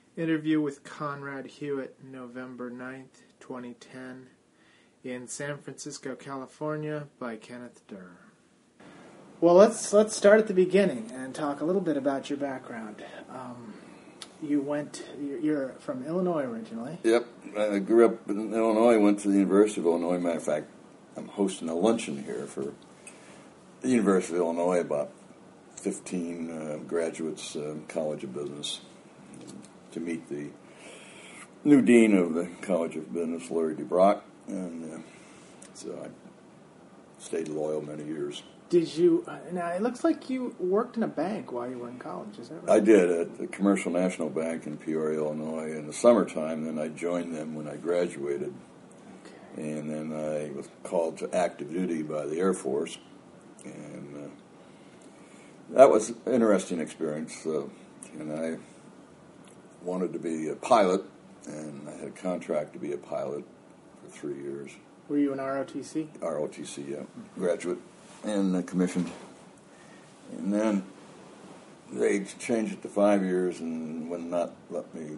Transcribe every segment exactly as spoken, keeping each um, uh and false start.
Interview with Conrad Hewitt, November ninth, twenty ten, in San Francisco, California, by Kenneth Durr. Well, let's let's start at the beginning and talk a little bit about your background. Um, you went, you're from Illinois originally. Yep, I grew up in Illinois, went to the University of Illinois. Matter of fact, I'm hosting a luncheon here for the University of Illinois, about fifteen uh, graduates, uh, College of Business, to meet the new dean of the College of Business, Larry DeBrock, and uh, so I stayed loyal many years. Did you, uh, now it looks like you worked in a bank while you were in college, is that right? I did, at the Commercial National Bank in Peoria, Illinois, in the summertime. Then I joined them when I graduated, okay. And then I was called to active duty by the Air Force, and uh, that was an interesting experience, uh, and I wanted to be a pilot, and I had a contract to be a pilot for three years. Were you an R O T C? R O T C, yeah, mm-hmm. Graduate and uh, commissioned. And then they changed it to five years and would not let me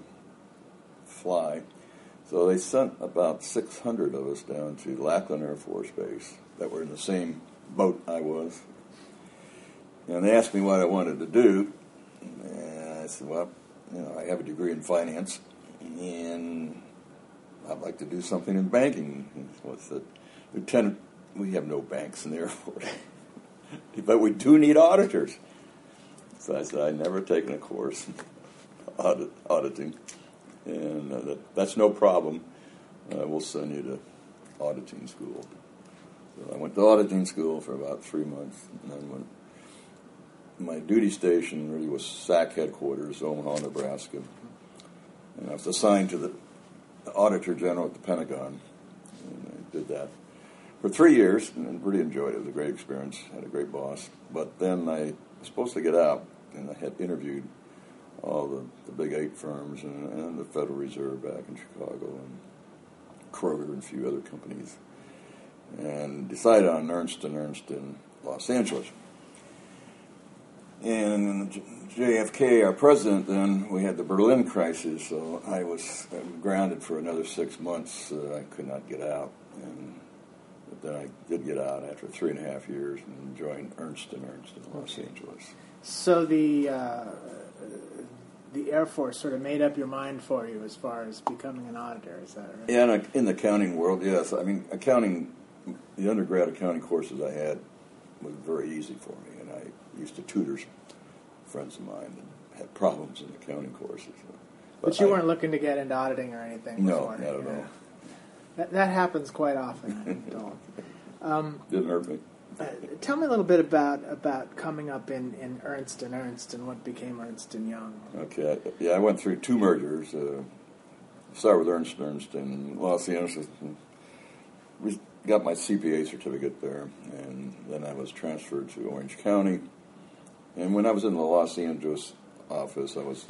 fly. So they sent about six hundred of us down to Lackland Air Force Base that were in the same boat I was. And they asked me what I wanted to do. And I said, well, you know, I have a degree in finance, and I'd like to do something in banking. With the lieutenant, we have no banks in the Air Force, but we do need auditors. So I said, I've never taken a course in audit, auditing, and uh, that, that's no problem. Uh, we'll send you to auditing school. So I went to auditing school for about three months, and then went. My duty station really was S A C headquarters, Omaha, Nebraska. And I was assigned to the, the Auditor General at the Pentagon. And I did that for three years and really enjoyed it. It was a great experience. Had a great boss. But then I was supposed to get out, and I had interviewed all the, the big eight firms and, and the Federal Reserve back in Chicago and Kroger and a few other companies, and decided on Ernst and Ernst in Los Angeles. And J F K, our president, then, we had the Berlin crisis, so I was grounded for another six months. Uh, I could not get out. And but then I did get out after three and a half years and joined Ernst and Ernst in Los Angeles. So the uh, the Air Force sort of made up your mind for you as far as becoming an auditor, is that right? Yeah, in, in the accounting world, yes. I mean, accounting, the undergrad accounting courses I had was very easy for me, and I used to tutor friends of mine that had problems in accounting courses. But, but you I, weren't looking to get into auditing or anything no, before? No, not at all. That, that happens quite often. um, Didn't hurt me. uh, tell me a little bit about, about coming up in, in Ernst and Ernst and what became Ernst and Young. Okay. Yeah, I went through two mergers. Uh, started with Ernst and Ernst in Los Angeles. We got my C P A certificate there, and then I was transferred to Orange County. And when I was in the Los Angeles office, I was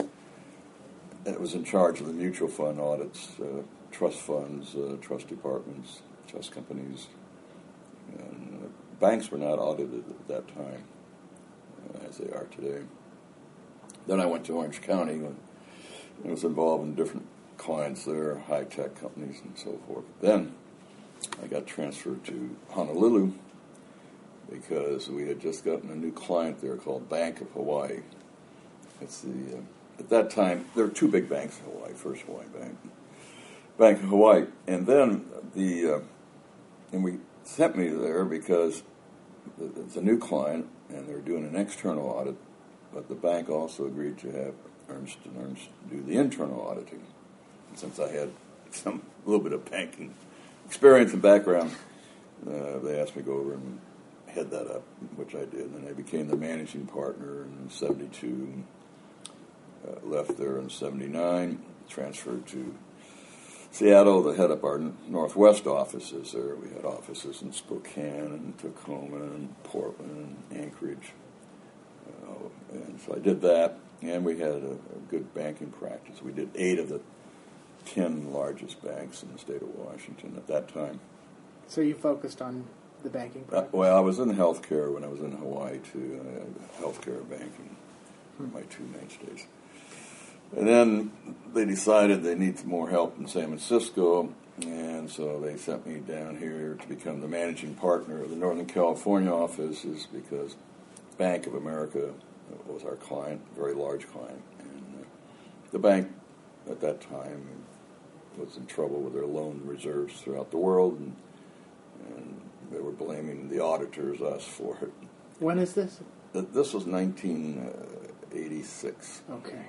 I was in charge of the mutual fund audits, uh, trust funds, uh, trust departments, trust companies. And uh, banks were not audited at that time, uh, as they are today. Then I went to Orange County and I was involved in different clients there, high-tech companies and so forth. Then I got transferred to Honolulu, because we had just gotten a new client there called Bank of Hawaii. It's the uh, at that time there were two big banks in Hawaii. First Hawaii Bank, Bank of Hawaii, and then the uh, and we sent me there because it's a new client and they were doing an external audit, but the bank also agreed to have Ernst and Ernst do the internal auditing. And since I had some a little bit of banking experience and background, uh, they asked me to go over and head that up, which I did, and I became the managing partner in seventy-two, uh, left there in seventy-nine, transferred to Seattle to head up our Northwest offices there. We had offices in Spokane and Tacoma and Portland and Anchorage, uh, and so I did that, and we had a, a good banking practice. We did eight of the ten largest banks in the state of Washington at that time. So you focused on the banking practice? Uh, well, I was in healthcare when I was in Hawaii, too. Uh, healthcare and banking were my two mainstays. And then they decided they need some more help in San Francisco, and so they sent me down here to become the managing partner of the Northern California offices because Bank of America was our client, a very large client. And uh, the bank at that time was in trouble with their loan reserves throughout the world, and, and they were blaming the auditors, us, for it. When is this? This was nineteen eighty-six. Okay.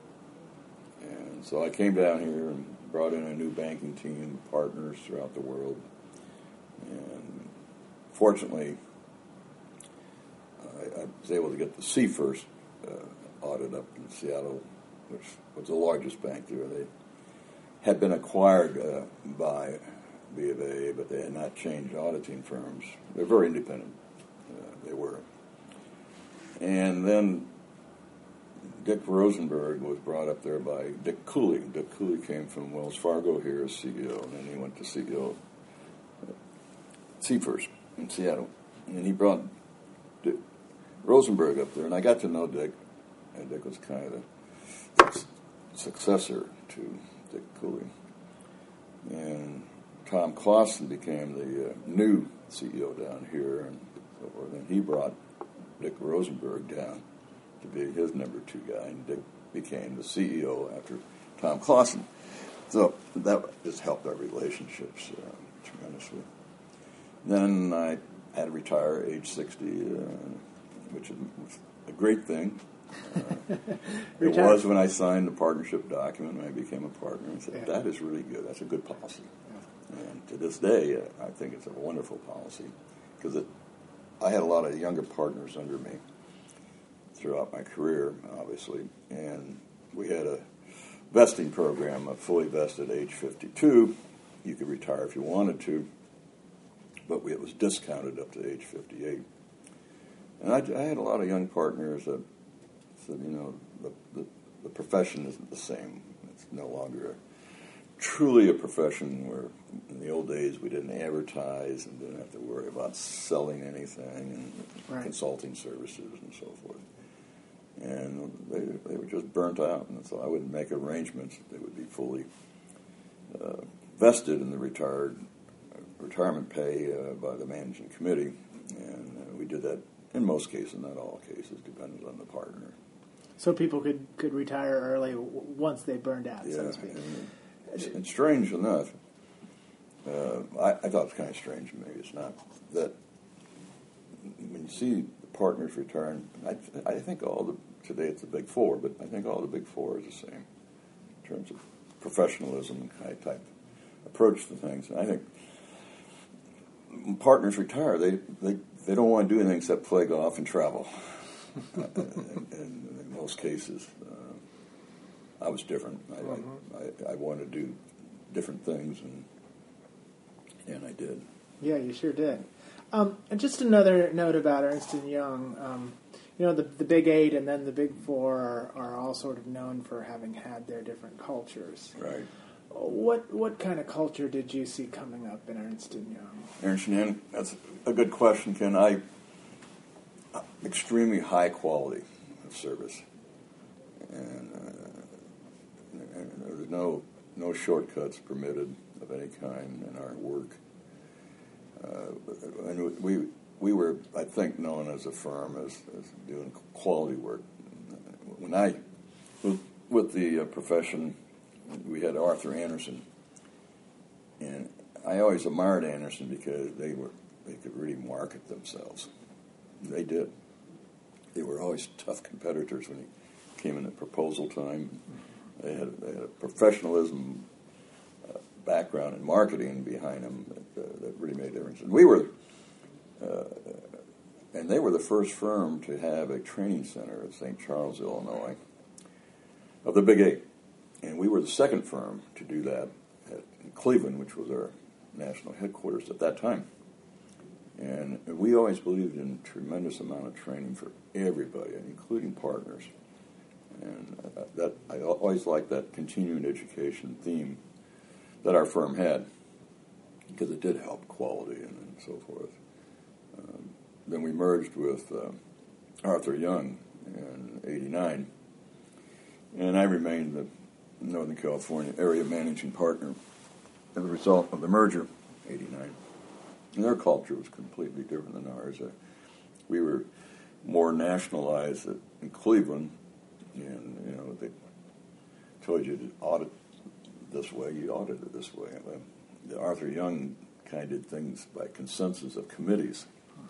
And so I came down here and brought in a new banking team, partners throughout the world. And fortunately, I, I was able to get the Seafirst uh, audit up in Seattle, which was the largest bank there. They had been acquired uh, by B of A, but they had not changed auditing firms. They're very independent. Uh, they were. And then Dick Rosenberg was brought up there by Dick Cooley. Dick Cooley came from Wells Fargo here as C E O, and then he went to C E O at Seafirst in Seattle. And he brought Dick Rosenberg up there, and I got to know Dick, and Dick was kind of the successor to Dick Cooley. And Tom Clausen became the uh, new C E O down here, and so forth. And he brought Dick Rosenberg down to be his number two guy, and Dick became the C E O after Tom Clausen. So that just helped our relationships uh, tremendously. Then I had to retire at age sixty, uh, which was a great thing. Uh, it was when I signed the partnership document when I became a partner. I said, yeah. That is really good. That's a good policy. Yeah. And to this day, uh, I think it's a wonderful policy because it, I had a lot of younger partners under me throughout my career, obviously, and we had a vesting program, a fully vested age fifty-two. You could retire if you wanted to, but we, it was discounted up to age fifty-eight. And I, I had a lot of young partners that said, you know, the, the, the profession isn't the same. It's no longer a, truly a profession where in the old days we didn't advertise and didn't have to worry about selling anything and right. consulting services and so forth. And they, they were just burnt out, and so I would make arrangements that they would be fully uh, vested in the retired uh, retirement pay uh, by the managing committee, and uh, we did that in most cases, not all cases, depending on the partner. So people could, could retire early w- once they burned out, yeah, so to speak. And, and strange enough, uh, I, I thought it was kind of strange, maybe it's not, that when you see the partners retiring, I, I think all the today it's the big four, but I think all the big four are the same in terms of professionalism and type approach to things. And I think when partners retire, they, they, they don't want to do anything except play golf and travel. uh, and, and in most cases, uh, I was different. I, mm-hmm. I, I wanted to do different things, and and I did. Yeah, you sure did. Um, and just another note about Ernst and Young. Um, You know, the the Big Eight and then the Big Four are, are all sort of known for having had their different cultures. Right. What what kind of culture did you see coming up in Ernst and Young? Ernst and Young, that's a good question, Ken. I extremely high quality of service, and, uh, and there's no no shortcuts permitted of any kind in our work. Uh, and we. We were, I think, known as a firm as, as doing quality work. When I was with the uh, profession, we had Arthur Andersen, and I always admired Andersen because they were they could really market themselves. They did. They were always tough competitors when he came in at proposal time. They had, they had a professionalism uh, background in marketing behind them that, uh, that really made a difference. And we were. Uh, and they were the first firm to have a training center at Saint Charles, Illinois, of the Big Eight. And we were the second firm to do that at, in Cleveland, which was our national headquarters at that time. And we always believed in tremendous amount of training for everybody, including partners. And uh, that I always liked that continuing education theme that our firm had, because it did help quality and, and so forth. Um, then we merged with uh, Arthur Young in eighty-nine, and I remained the Northern California area managing partner as a result of the merger, eighty-nine. And their culture was completely different than ours. Uh, we were more nationalized in Cleveland, and you know they told you to audit this way, you audit it this way. Uh, Arthur Young kind of did things by consensus of committees,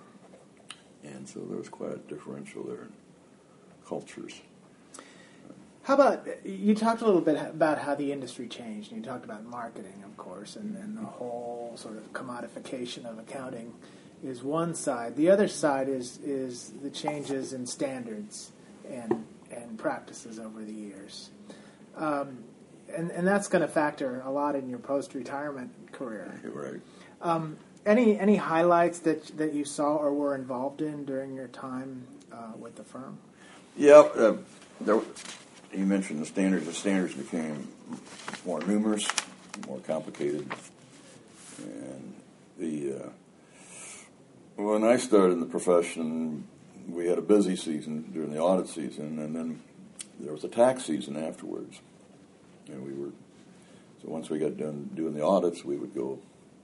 and so there was quite a differential there in cultures. How about, you talked a little bit about how the industry changed, and you talked about marketing, of course, and, and the whole sort of commodification of accounting is one side. The other side is is the changes in standards and and practices over the years. Um, and, and that's going to factor a lot in your post-retirement career. You're right. Um, any any highlights that that you saw or were involved in during your time uh, with the firm? Yeah, uh, there, you mentioned the standards. The standards became more numerous, more complicated, and the uh, when I started in the profession, we had a busy season during the audit season, and then there was a tax season afterwards, and we were so once we got done doing the audits, we would go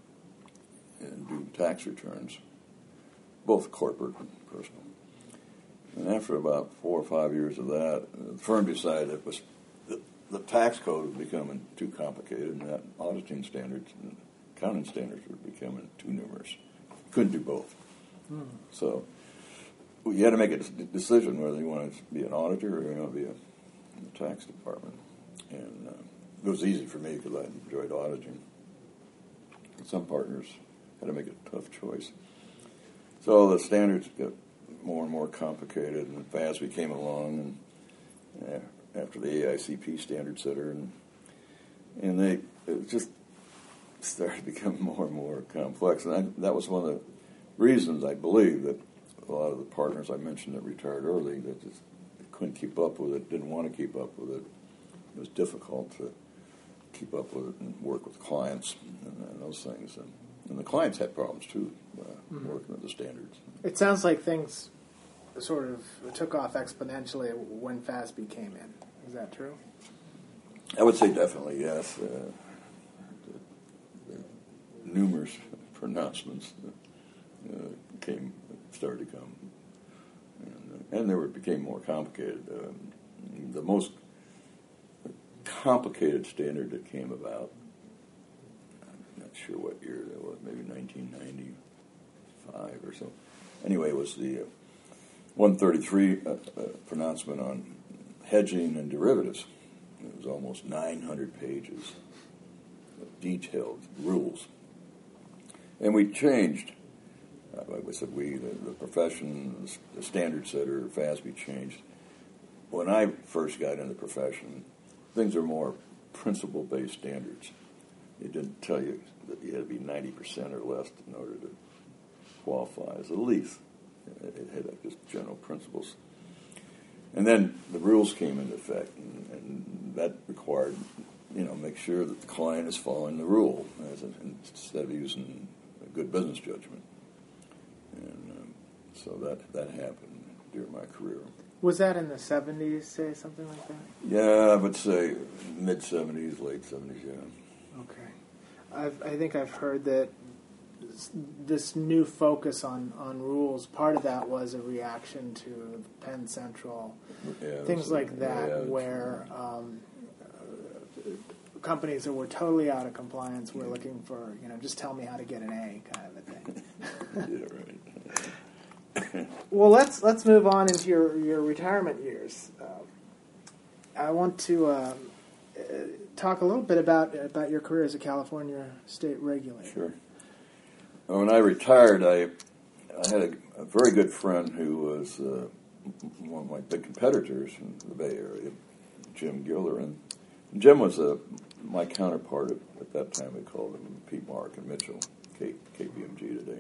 and do tax returns, both corporate and personal. And after about four or five years of that, the firm decided it was the, the tax code was becoming too complicated, and that auditing standards and accounting standards were becoming too numerous. Couldn't do both. Hmm. So you had to make a decision whether you wanted to be an auditor or you want to be a, in the tax department. And uh, it was easy for me because I enjoyed auditing. And some partners had to make a tough choice. So the standards got more and more complicated, and F A S B came along, and uh, after the A I C P standard setter, and and they it just started to become more and more complex. And I, that was one of the reasons I believe that a lot of the partners I mentioned that retired early that just couldn't keep up with it, didn't want to keep up with it. It was difficult to keep up with it and work with clients and, and those things. And, and the clients had problems too, uh, mm-hmm. working with the standards. It sounds like things sort of took off exponentially when F A S B came in. Is that true? I would say definitely, yes. Uh, the, the numerous pronouncements uh, came, started to come. And, uh, and they were, became more complicated. Uh, the most complicated standard that came about, I'm not sure what year that was, maybe nineteen ninety-five or so. Anyway, it was the uh, one thirty-three uh, uh, pronouncement on hedging and derivatives. It was almost nine hundred pages of detailed rules. And we changed, uh, like I said, we, the, the profession, the standard setter, F A S B changed. When I first got in the profession, things are more principle-based standards. It didn't tell you that you had to be ninety percent or less in order to qualify as a lease. It had just general principles. And then the rules came into effect, and, and that required, you know, make sure that the client is following the rule as a, instead of using a good business judgment. And um, so that, that happened during my career. Was that in the seventies, say, something like that? Yeah, I would say mid-seventies, late seventies, yeah. Okay. I've, I think I've heard that this new focus on, on rules, part of that was a reaction to Penn Central, yeah, things like that, yeah, where um, uh, companies that were totally out of compliance were looking for, you know, just tell me how to get an A kind of a thing. Yeah, right. Well, let's let's move on into your, your retirement years. Uh, I want to uh, talk a little bit about about your career as a California state regulator. Sure. When I retired, I I had a, a very good friend who was uh, one of my big competitors in the Bay Area, Jim Giller. And Jim was a, my counterpart at, at that time. We called him Pete Mark and Mitchell, K, KPMG today.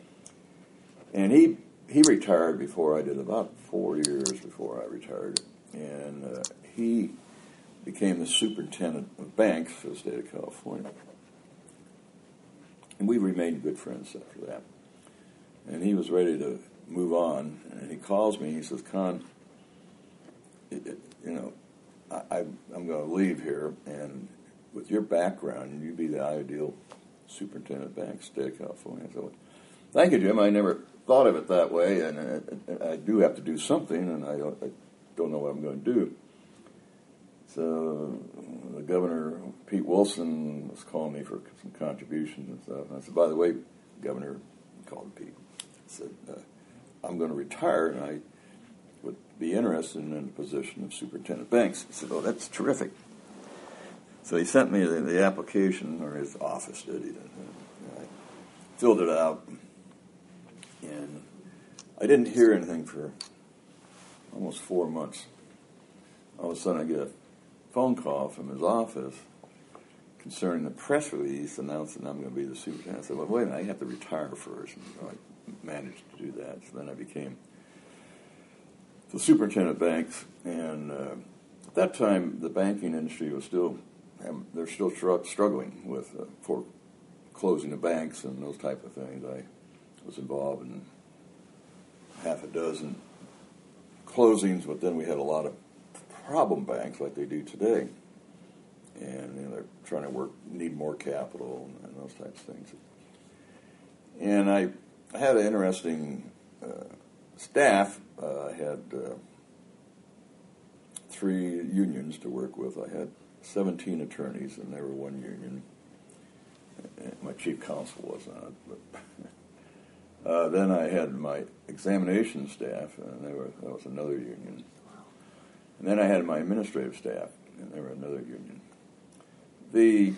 And he he retired before I did, about four years before I retired. And uh, he became the superintendent of banks for the state of California. And we remained good friends after that. And he was ready to move on. And he calls me. He says, Con, it, it, you know, I, I, I'm going to leave here, and with your background, you'd be the ideal superintendent of banks, state of California. So, thank you, Jim. I never thought of it that way, and I, I do have to do something, and I don't, I don't know what I'm going to do. So the governor, Pete Wilson, was calling me for some contributions and stuff. And I said, by the way, Governor, I called Pete, I said, uh, I'm going to retire, and I would be interested in the position of superintendent of banks. He said, oh, that's terrific. So he sent me the, the application, or his office did. He did. I filled it out, and I didn't hear anything for almost four months. All of a sudden, I get a phone call from his office concerning the press release announcing I'm going to be the superintendent. I said, well, wait a minute, I have to retire first. And I managed to do that. So then I became the superintendent of banks. And uh, at that time, the banking industry was still, they're still struggling with uh, foreclosing the banks and those type of things. I was involved in half a dozen closings, but then we had a lot of problem banks like they do today, and you know, they're trying to work, need more capital and, and those types of things. And I, I had an interesting uh, staff. Uh, I had uh, three unions to work with. I had seventeen attorneys, and they were one union. And my chief counsel was on it. But uh, then I had my examination staff, and they were, that was another union. And then I had my administrative staff, and they were another union. The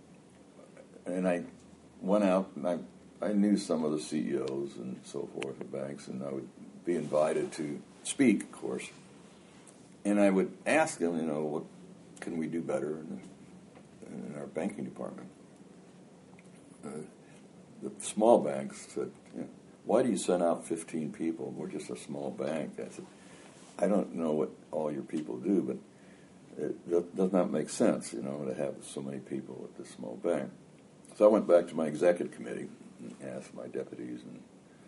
and I went out, and I, I knew some of the C E Os and so forth of banks, and I would be invited to speak, of course. And I would ask them, you know, what can we do better in, in our banking department? Uh, the small banks said, you know, why do you send out fifteen people? We're just a small bank. I said, I don't know what all your people do, but it does not make sense, you know, to have so many people at this small bank. So I went back to my executive committee and asked my deputies and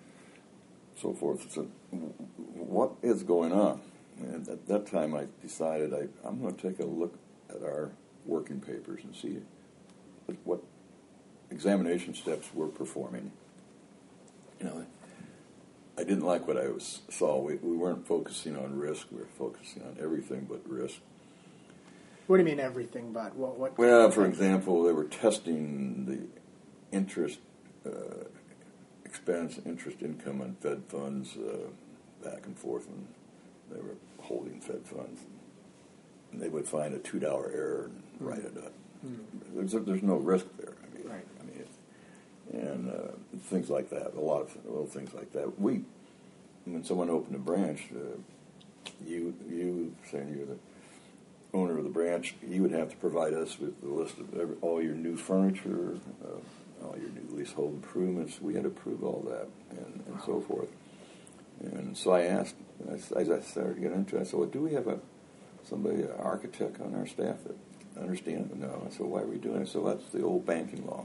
so forth. I said, what is going on? And at that time I decided I, I'm going to take a look at our working papers and see what examination steps we're performing. You know, I didn't like what I was, saw. We, we weren't focusing on risk. We were focusing on everything but risk. What do you mean everything but? What? what well, for example, they were testing the interest uh, expense, interest income on Fed funds uh, back and forth, and they were holding Fed funds. And they would find a two dollar error and mm. write it up. Mm. There's, there's no risk there. I mean, right. I mean, and uh, things like that, a lot of little things like that. We, when someone opened a branch, uh, you, you saying you're the owner of the branch, you would have to provide us with the list of every, all your new furniture, uh, all your new leasehold improvements. We had to prove all that and, and so forth. And so I asked, as I started to get into it, I said, well, do we have a somebody, an architect on our staff that understands it? No. I said, why are we doing it? So that's the old banking law.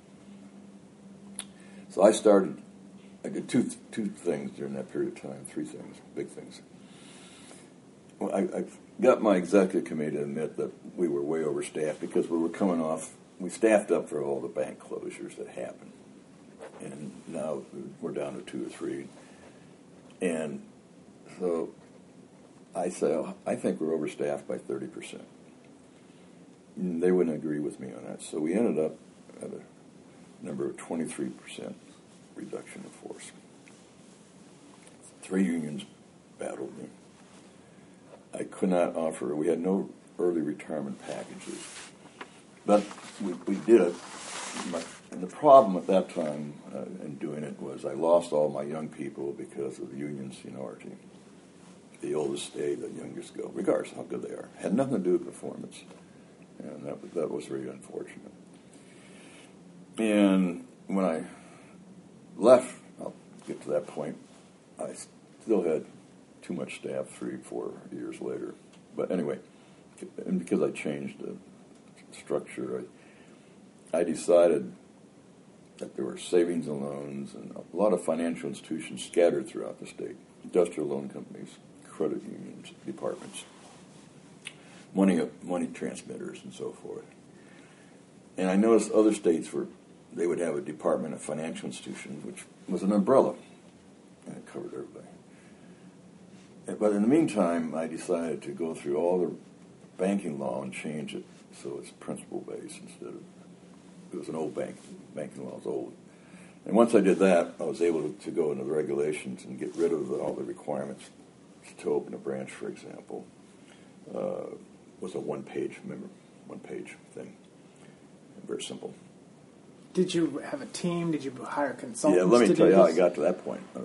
So I started, I did two two things during that period of time, three things, big things. Well, I, I got my executive committee to admit that we were way overstaffed because we were coming off, we staffed up for all the bank closures that happened. And now we're down to two or three. And so I say, oh, I think we're overstaffed by thirty percent. And they wouldn't agree with me on that. So we ended up at a number of twenty-three percent reduction of force. Three unions battled me. I could not offer, we had no early retirement packages. But we, we did it. My, and the problem at that time uh, in doing it was I lost all my young people because of the union seniority. The oldest stay, the youngest go, regardless of how good they are. Had nothing to do with performance. And that, that was very unfortunate. And when I left, I'll get to that point, I still had too much staff three, four years later. But anyway, and because I changed the structure, I, I decided that there were savings and loans and a lot of financial institutions scattered throughout the state, industrial loan companies, credit unions, departments. money money transmitters and so forth. And I noticed other states were they would have a Department of Financial Institutions, which was an umbrella, and it covered everybody. But in the meantime, I decided to go through all the banking law and change it so it's principle-based instead of, it was an old bank, banking law was old. And once I did that, I was able to, to go into the regulations and get rid of the, all the requirements to open a branch, for example. Uh, was a one-page, remember, one-page thing. Very simple. Did you have a team? Did you hire consultants? Yeah, let me to tell do you how this? I got to that point. Uh,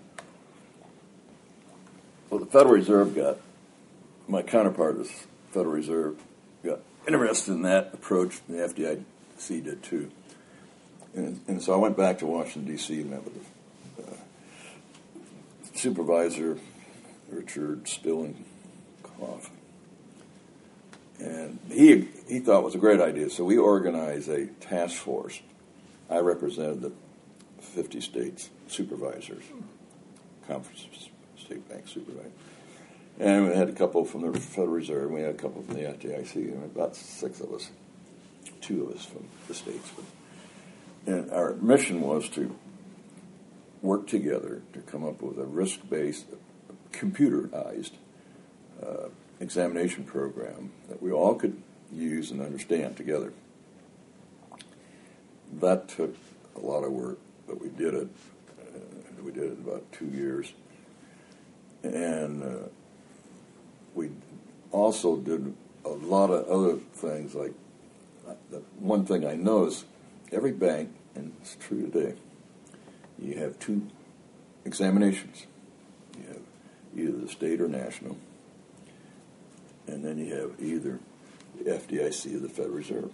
well, the Federal Reserve got, my counterpart of the Federal Reserve got interested in that approach, and the F D I C did too. And, and so I went back to Washington, D C and met with the uh, supervisor, Richard Spillenkoff. And he he thought it was a great idea, so we organized a task force. I represented the fifty states supervisors, conference state bank supervisors. And we had a couple from the Federal Reserve, and we had a couple from the F D I C, and about six of us, two of us from the states. And our mission was to work together to come up with a risk-based, computerized uh, examination program that we all could use and understand together. That took a lot of work, but we did it. Uh, we did it in about two years. And uh, we also did a lot of other things, like uh, the one thing I noticed, every bank, and it's true today, you have two examinations. You have either the state or national, and then you have either the F D I C or the Federal Reserve.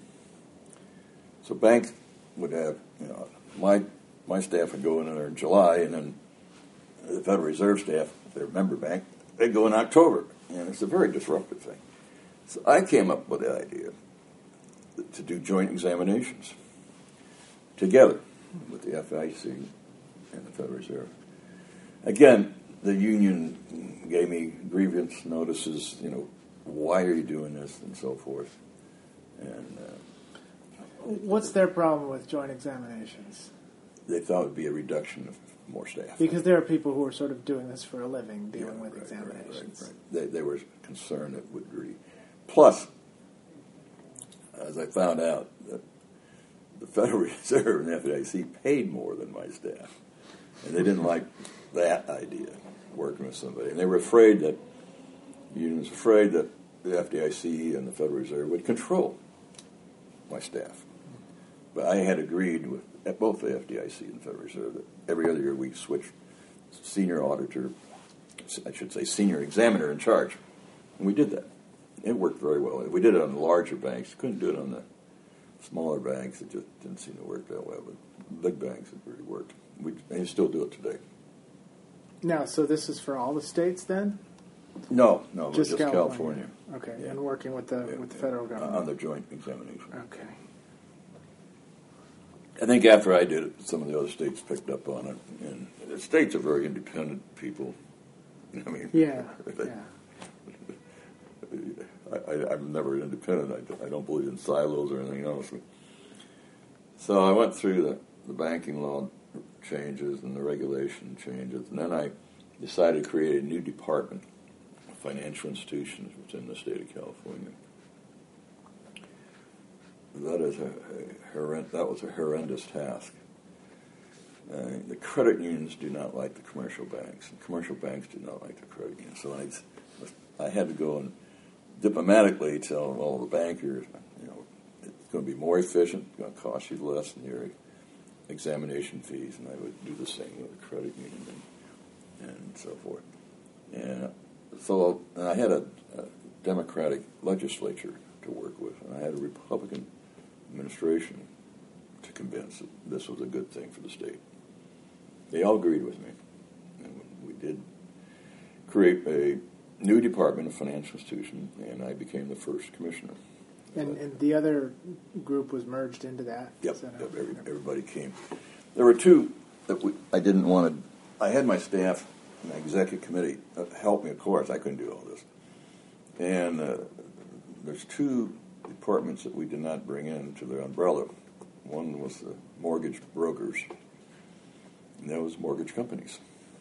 So banks would have, you know, my my staff would go in there in July, and then the Federal Reserve staff, if they're a member bank, they'd go in October, and it's a very disruptive thing. So I came up with the idea to do joint examinations together with the F D I C and the Federal Reserve. Again, the union gave me grievance notices, you know, why are you doing this, and so forth. And uh, what's their problem with joint examinations? They thought it would be a reduction of more staff. Because there are people who are sort of doing this for a living, dealing yeah, with right, examinations. Right, right, right. They, they were concerned it would really. Plus, as I found out, that the Federal Reserve and the F D I C paid more than my staff. And they didn't like that idea, working with somebody. And they were afraid that, the union was afraid that the F D I C and the Federal Reserve would control my staff. But I had agreed with at both the F D I C and the Federal Reserve that every other year we switch senior auditor, I should say senior examiner in charge. And we did that. It worked very well. We did it on the larger banks. Couldn't do it on the smaller banks. It just didn't seem to work that well. But big banks, it really worked. We and still do it today. Now, so this is for all the states then? No, no, Just, just California. California. Okay, Yeah. and working with the Yeah, with the yeah. federal Uh, government. on the joint examination. Okay. I think after I did it, some of the other states picked up on it. And the states are very independent people. I mean, Yeah, they, yeah. I, I, I'm never independent. I, I don't believe in silos or anything else. So I went through the, the banking law changes and the regulation changes, and then I decided to create a new department of financial institutions within the state of California. That is a, a horrend- that was a horrendous task. Uh, the credit unions do not like the commercial banks, and commercial banks do not like the credit unions. So I, I had to go and diplomatically tell all the bankers, you know, it's going to be more efficient, it's going to cost you less than your examination fees, and I would do the same with the credit union and, and so forth. And so and I had a, a Democratic legislature to work with, and I had a Republican administration to convince that this was a good thing for the state. They all agreed with me, and we did create a new Department of Financial Institutions, and I became the first commissioner. And, and the other group was merged into that? Yep, Is that yep how- every, everybody came. There were two that we, I didn't want to. I had my staff, my executive committee uh, help me. Of course, I couldn't do all this. And uh, there's two departments that we did not bring into the umbrella. One was the mortgage brokers, and that was mortgage companies.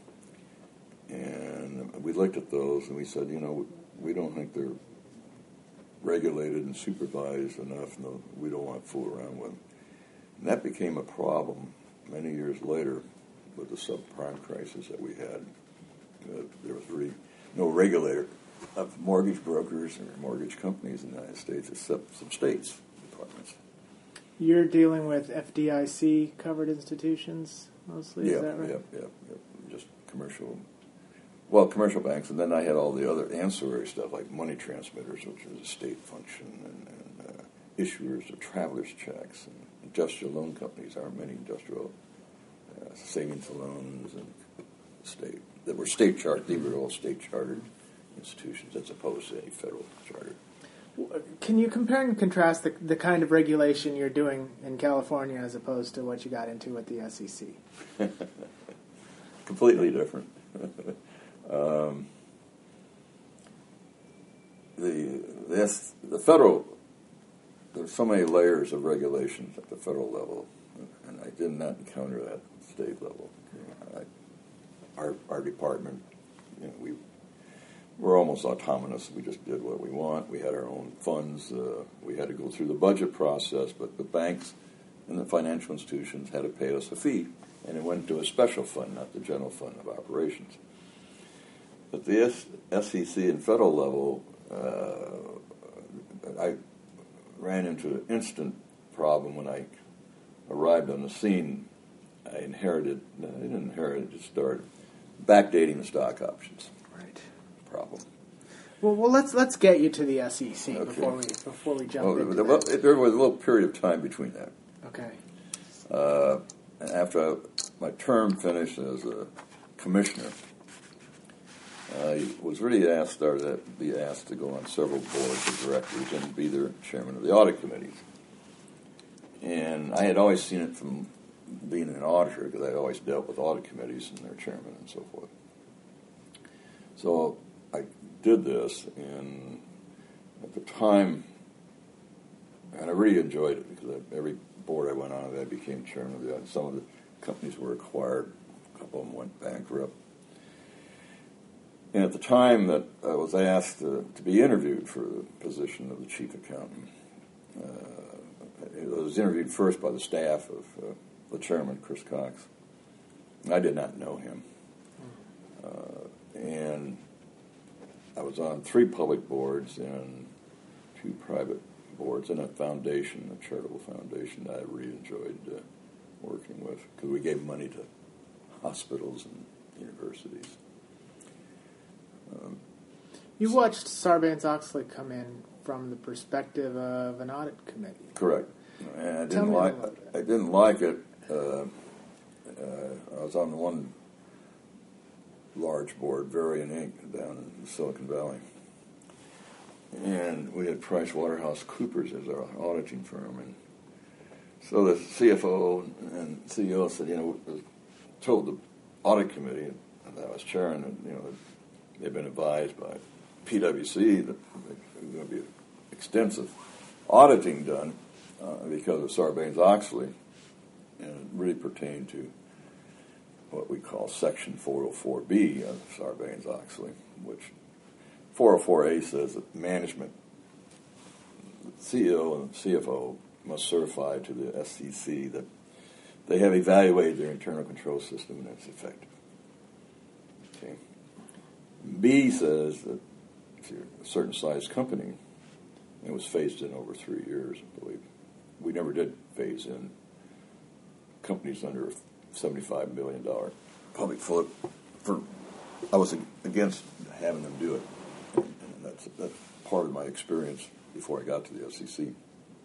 And we looked at those and we said, you know, we don't think they're regulated and supervised enough, and we don't want to fool around with them. And that became a problem many years later with the subprime crisis that we had. Uh, there was really no regulator of mortgage brokers or mortgage companies in the United States except some states departments. You're dealing with F D I C covered institutions mostly, yeah, is that right? Yeah, yeah, yeah. Just commercial, well, commercial banks, and then I had all the other ancillary stuff like money transmitters, which is a state function, and, and uh, issuers of traveler's checks, and industrial loan companies. There aren't many industrial uh, savings loans and state that were state chartered. They were all state chartered institutions as opposed to any federal charter. Can you compare and contrast the, the kind of regulation you're doing in California as opposed to what you got into with the S E C? Completely different. um, the the, S, the federal, there's so many layers of regulations at the federal level, and I did not encounter that at the state level. You know, I, our our department, you know, we. We're almost autonomous. We just did what we want. We had our own funds. Uh, we had to go through the budget process, but the banks and the financial institutions had to pay us a fee, and it went to a special fund, not the general fund of operations. At the S- SEC and federal level, uh, I ran into an instant problem when I arrived on the scene. I inherited, no, I didn't inherit it, just started backdating the stock options. Right. Problem. Well, well, let's let's get you to the S E C Okay. before we before we jump well, into there, that. there was a little period of time between that. Okay. Uh, after I, my term finished as a commissioner, I was really asked, started to be asked to go on several boards of directors and be their chairman of the audit committees. And I had always seen it from being an auditor because I always dealt with audit committees and their chairman and so forth. So I did this, and at the time, and I really enjoyed it because I, every board I went on, I became chairman of the audit. Some of the companies were acquired, a couple of them went bankrupt. And at the time that I was asked to, to be interviewed for the position of the chief accountant, uh, I was interviewed first by the staff of uh, the chairman, Chris Cox. I did not know him. Uh, and I was on three public boards and two private boards and a foundation, a charitable foundation that I really enjoyed uh, working with because we gave money to hospitals and universities. Um, you watched Sarbanes-Oxley come in from the perspective of an audit committee. Correct. And I Tell didn't me like about I didn't like it. Uh, uh, I was on one large board, Varian Incorporated, down in Silicon Valley. And we had PricewaterhouseCoopers as our auditing firm. And so the C F O and C E O said, you know, told the audit committee that I was chairing, and, you know, they've been advised by P W C that there's going to be extensive auditing done uh, because of Sarbanes-Oxley, and it really pertained to what we call Section four oh four B of Sarbanes-Oxley, which four oh four A says that management, the C E O and C F O must certify to the S E C that they have evaluated their internal control system and it's effective. Okay. B says that if you're a certain size company, it was phased in over three years, I believe. We never did phase in companies under seventy-five million dollars public float. For I was against having them do it, and that's that's part of my experience before I got to the S E C.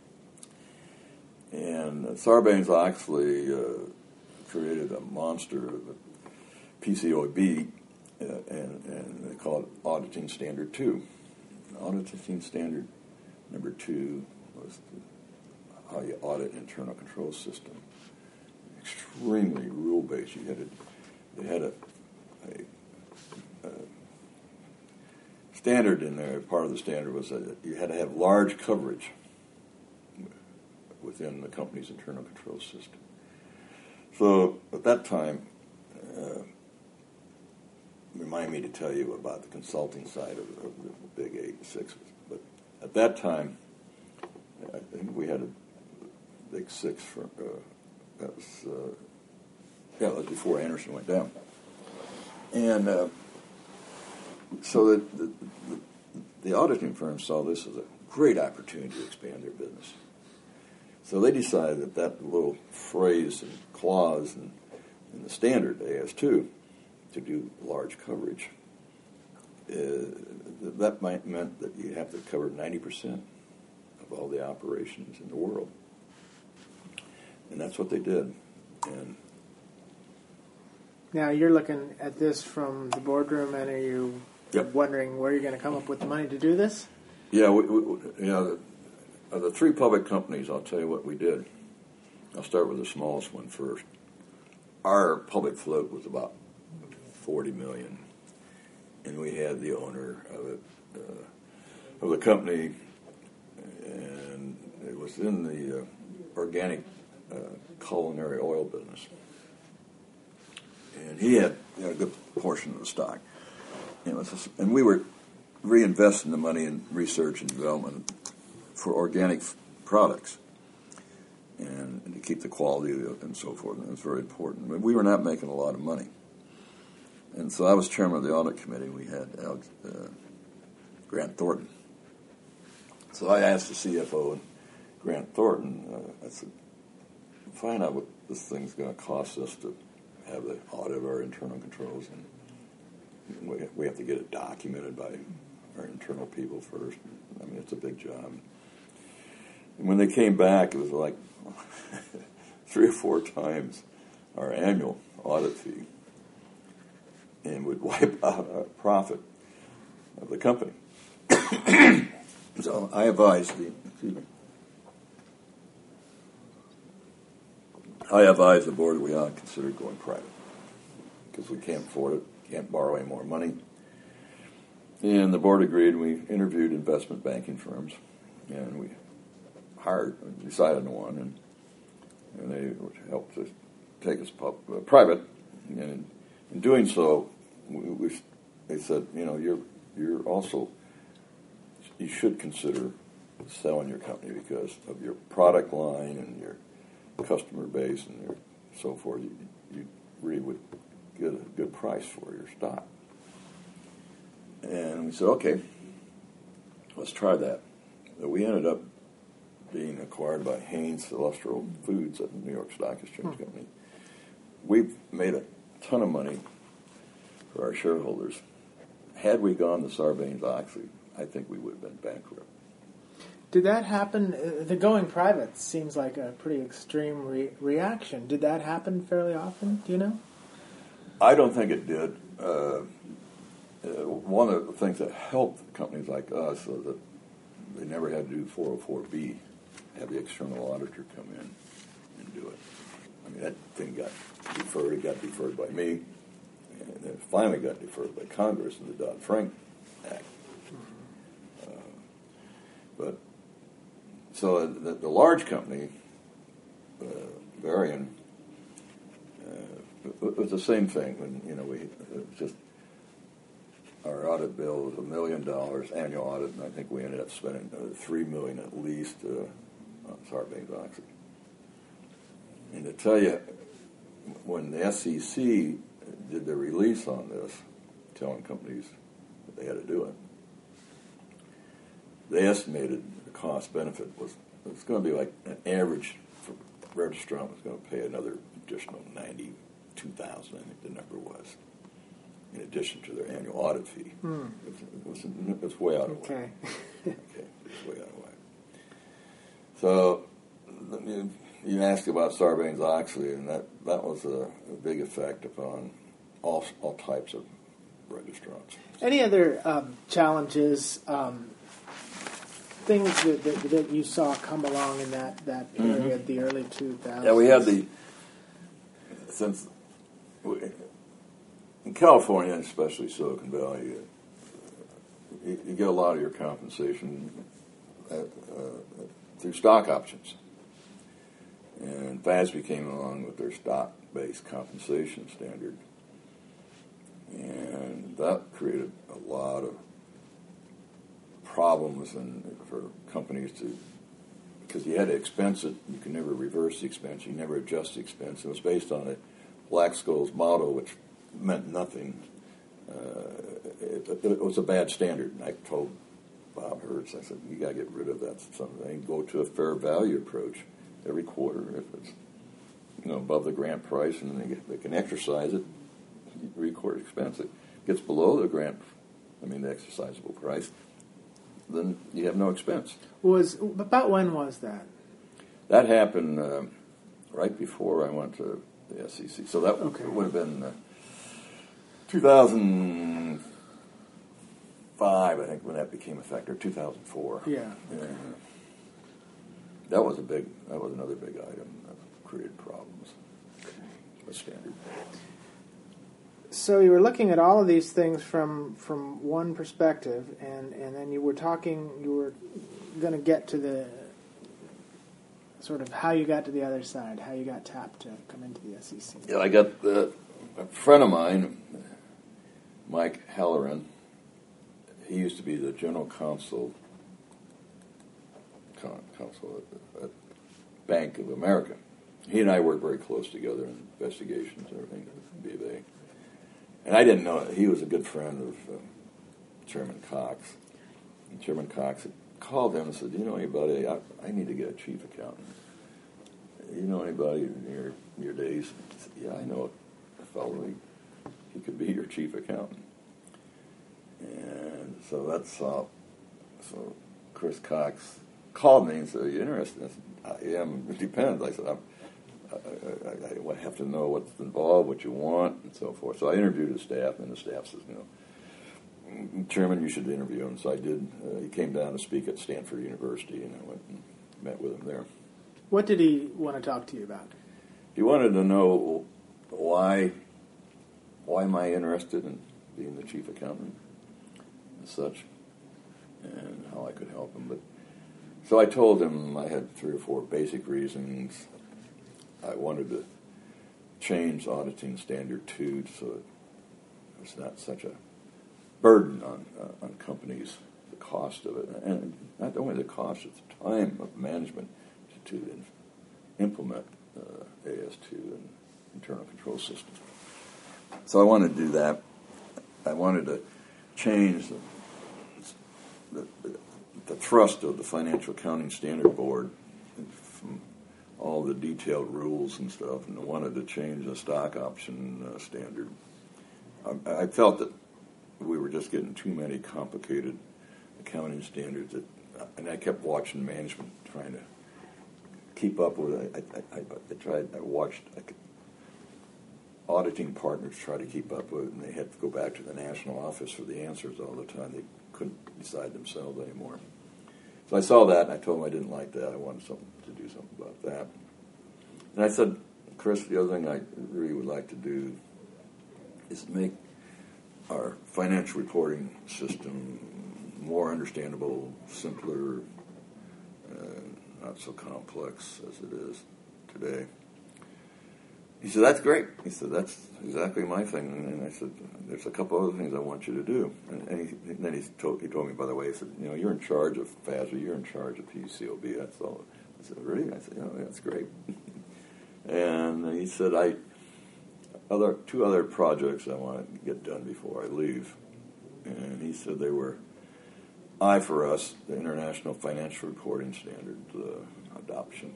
And Sarbanes-Oxley uh, created a monster, the P C O B, uh, and, and they call it Auditing Standard two. Auditing Standard number two was the, how you audit internal control system. Extremely rule-based. You had a, they had a, a, a standard in there, part of the standard was that you had to have large coverage within the company's internal control system. So at that time, uh, remind me to tell you about the consulting side of, of the Big Eight and Six. But at that time, I think we had a Big Six for, uh, that was, uh, yeah, that was before Anderson went down. And uh, so the, the, the, the auditing firm saw this as a great opportunity to expand their business. So they decided that that little phrase and clause in, in the standard, A S two, to do large coverage, uh, that might meant that you have to cover ninety percent of all the operations in the world. And that's what they did. And now you're looking at this from the boardroom, and are you yep. wondering where you're going to come up with the money to do this? Yeah, we, we, you know, the, of the three public companies, I'll tell you what we did. I'll start with the smallest one first. Our public float was about forty million dollars, and we had the owner of it, uh, of the company, and it was in the uh, organic uh, culinary oil business. And he had, you know, a good portion of the stock. And, it was just, and we were reinvesting the money in research and development for organic f- products and, and to keep the quality and so forth. And it was very important. But we were not making a lot of money. And so I was chairman of the audit committee. We had Alex, uh, Grant Thornton. So I asked the C F O and Grant Thornton, uh, I said, find out what this thing's going to cost us to have the audit of our internal controls, and we, we have to get it documented by our internal people first. I mean, it's a big job. And when they came back, it was like three or four times our annual audit fee, and would wipe out our profit of the company. So I advised the, excuse me, I advised the board that we ought to consider going private because we can't afford it, can't borrow any more money. And the board agreed. We interviewed investment banking firms, and we hired, decided on one, and, and they helped us take us pub, uh, private. And in doing so, we, we, they said, you know, you're you're also, you should consider selling your company because of your product line and your customer base and your so forth. You, you really would get a good price for your stock. And we said, okay, let's try that. But we ended up being acquired by Hanes Celestial Foods at the New York Stock Exchange hmm. Company. We've made a ton of money for our shareholders. Had we gone to Sarbanes-Oxley, I think we would have been bankrupt. Did that happen? Uh, the going private seems like a pretty extreme re- reaction. Did that happen fairly often? Do you know? I don't think it did. Uh, uh, one of the things that helped companies like us was that they never had to do four oh four B, have the external auditor come in and do it. I mean, that thing got deferred. It got deferred by me, and then it finally got deferred by Congress in the Dodd-Frank Act. Uh, but so the, the large company, uh, Varian, uh, it was the same thing. When you know we it was just our audit bill was a million dollars annual audit, and I think we ended up spending uh, three million at least uh, on Sarbanes-Oxley. And to tell you, when the S E C did the release on this, telling companies that they had to do it, they estimated the cost benefit was it's going to be like an average for registrant was going to pay another additional ninety-two thousand. I think the number was, in addition to their annual audit fee. Hmm. It, was, it, was, it was way out of okay. way. Okay, it was way out of way. So you, you asked about Sarbanes-Oxley, and that, that was a, a big effect upon all all types of registrants. Any other um, challenges, um, things that, that, that you saw come along in that, that period, mm-hmm. the early two thousands? Yeah, we had the, since, we, in California, especially Silicon Valley, uh, you, you get a lot of your compensation at, uh, through stock options. And F A S B came along with their stock-based compensation standard. And that created a lot of problems and for companies to, because you had to expense it. You could never reverse the expense. You never adjust the expense. It was based on a Black-Scholes model, which meant nothing. Uh, it, it was a bad standard. And I told Bob Hertz, I said, you got to get rid of that. Something. Go to a fair value approach every quarter. If it's you know above the grant price and they, get, they can exercise it, you record expense. It gets below the grant, I mean the exercisable price, then you have no expense. Was about when was that? That happened uh, right before I went to the S E C. So that okay. would have been uh, two thousand five, I think, when that became effective, two thousand four. Yeah. yeah. That was a big, that was another big item that created problems. Okay. A standard. So you were looking at all of these things from from one perspective, and, and then you were talking, you were going to get to the sort of how you got to the other side, how you got tapped to come into the S E C. Yeah, I got uh, a friend of mine, Mike Halloran. He used to be the general counsel, con, counsel at, at Bank of America. He and I worked very close together in investigations and everything at B of A. And I didn't know, he was a good friend of uh, Chairman Cox. And Chairman Cox had called him and said, do you know anybody, I, I need to get a chief accountant. You know anybody in your, your days? He said, yeah, I know a fellow, he, he could be your chief accountant. And so that's, uh, so Chris Cox called me and said, are you interested? I said, I am, it depends. I said, I'm, I, I, I have to know what's involved, what you want, and so forth. So I interviewed his staff, and the staff says, you know, Chairman, you should interview him. So I did. Uh, he came down to speak at Stanford University, and I went and met with him there. What did he want to talk to you about? He wanted to know why, why am I interested in being the chief accountant and such, and how I could help him. But so I told him I had three or four basic reasons. I wanted to change auditing standard two so it's not such a burden on uh, on companies, the cost of it, and not only the cost, it's the time of management to, to implement uh, A S two and internal control systems. So I wanted to do that. I wanted to change the, the, the thrust of the Financial Accounting Standard Board from all the detailed rules and stuff, and I wanted to change the stock option uh, standard. I, I felt that we were just getting too many complicated accounting standards, that, and I kept watching management trying to keep up with it. I, I, I, I tried. I watched I could, auditing partners try to keep up with it, and they had to go back to the national office for the answers all the time. They couldn't decide themselves anymore. So I saw that, and I told them I didn't like that. I wanted something to do something about that. And I said, Chris, the other thing I really would like to do is make our financial reporting system more understandable, simpler, uh, not so complex as it is today. He said, that's great. He said, that's exactly my thing. And I said, there's a couple other things I want you to do. And, and, he, and then he told, he told me, by the way, he said, you know, you're in charge of F A S B, you're in charge of P C O B. That's all. I said, really? I said, oh, that's great. And he said, I other two other projects I want to get done before I leave. And he said they were I F R S, the International Financial Reporting Standard uh, adoption.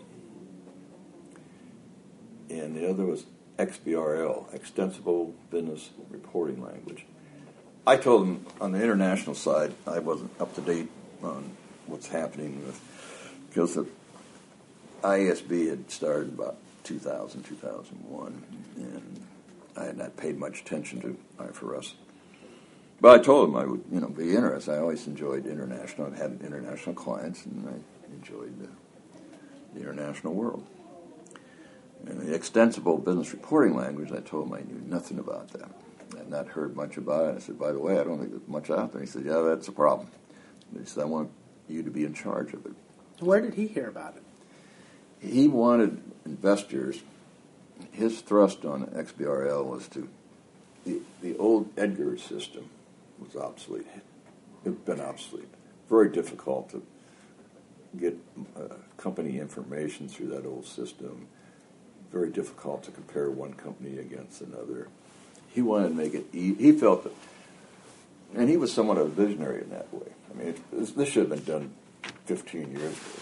And the other was X B R L, Extensible Business Reporting Language. I told him on the international side I wasn't up to date on what's happening with, because the I A S B had started about two thousand, two thousand one, and I had not paid much attention to I F R S. But I told him I would, you know, be interested. I always enjoyed international. I had international clients, and I enjoyed the, the international world. And the extensible business reporting language, I told him I knew nothing about that. I and not heard much about it. I said, by the way, I don't think there's much out there. He said, yeah, that's a problem. He said, I want you to be in charge of it. Where did he hear about it? He wanted investors. His thrust on X B R L was to, the, the old Edgar system was obsolete. It had been obsolete. Very difficult to get uh, company information through that old system. Very difficult to compare one company against another. He wanted to make it easy. He felt that, and he was somewhat of a visionary in that way. I mean, it, this, this should have been done fifteen years ago.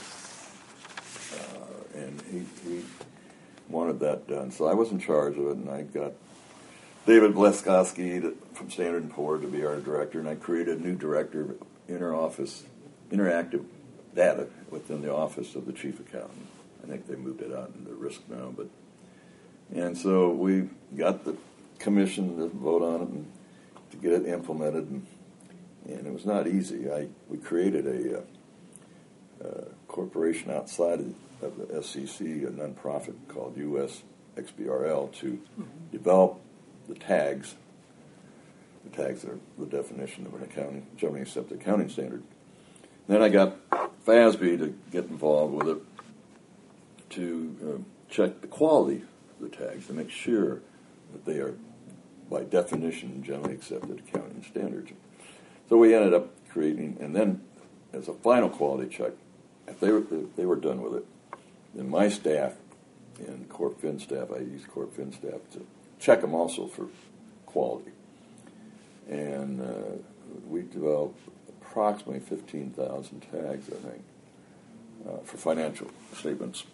Uh, and he, he wanted that done. So I was in charge of it, and I got David Bleskoski to, from Standard and Poor to be our director, and I created a new director, inter-office, interactive data within the office of the chief accountant. I think they moved it out into risk now, but and so we got the commission to vote on it and to get it implemented, and, and it was not easy. I we created a, uh, uh, corporation outside of, of the S E C, a nonprofit called U S X B R L, to mm-hmm. develop the tags. The tags are the definition of an accounting, generally accepted accounting standard. Then I got F A S B to get involved with it to uh, check the quality of the tags to make sure that they are, by definition, generally accepted accounting standards. So we ended up creating, and then as a final quality check, if they were if they were done with it, then my staff and Corp Fin staff, I used Corp Fin staff to check them also for quality. And uh, we developed approximately fifteen thousand tags, I think, uh, for financial statements.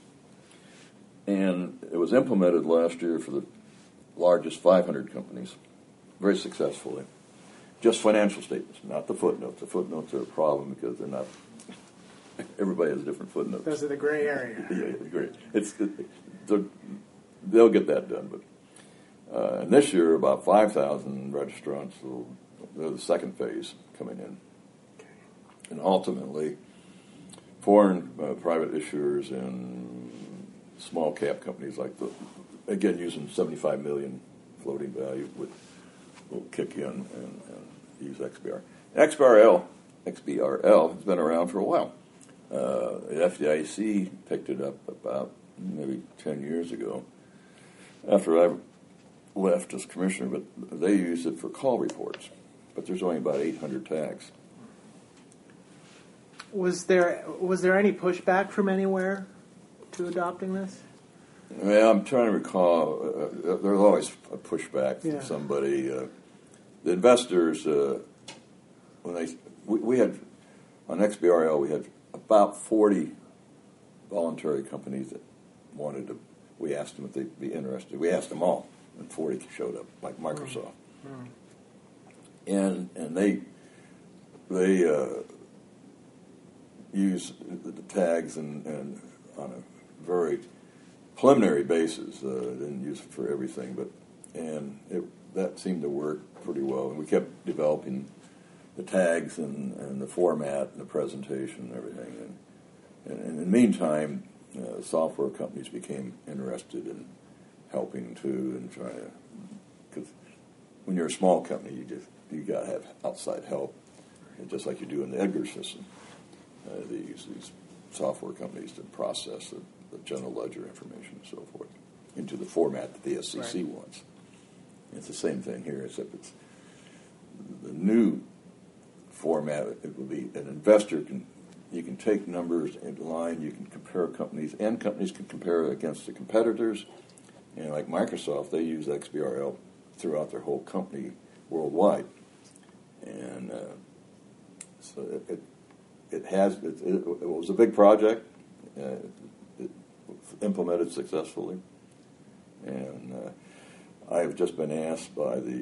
And it was implemented last year for the largest five hundred companies, very successfully. Just financial statements, not the footnotes. The footnotes are a problem because they're not, everybody has different footnotes. Those are the gray area. Yeah, the gray. It's, it, they'll get that done. But uh, and this year, about five thousand registrants, will, they're the second phase coming in. And ultimately, foreign uh, private issuers and small cap companies like the, again, using seventy-five million floating value would will kick in and, and use X B R. X B R L, X B R L has been around for a while. Uh, the F D I C picked it up about maybe ten years ago after I left as commissioner, but they use it for call reports. But there's only about eight hundred tags. Was there was there any pushback from anywhere to adopting this? Yeah, I'm trying to recall. Uh, there's always a pushback from yeah. somebody. Uh, the investors, uh, when they we, we had on X B R L, we had about forty voluntary companies that wanted to. We asked them if they'd be interested. We asked them all, and forty showed up, like Microsoft. Mm. And and they they uh, use the, the tags and, and on a very preliminary basis. Uh, didn't use it for everything, but and it, that seemed to work pretty well. And we kept developing the tags and, and the format and the presentation and everything. And, and, and in the meantime, uh, software companies became interested in helping too and trying to, because when you're a small company, you just you got to have outside help, and just like you do in the Edgar system. Uh, they use these software companies to process the, the general ledger information and so forth into the format that the S E C right. wants. It's the same thing here, except it's the new format. It will be an investor can you can take numbers in line, you can compare companies, and companies can compare against the competitors. And like Microsoft, they use X B R L throughout their whole company worldwide, and uh, so it, it it has it, it, it was a big project. Uh, it implemented successfully, and uh, I have just been asked by the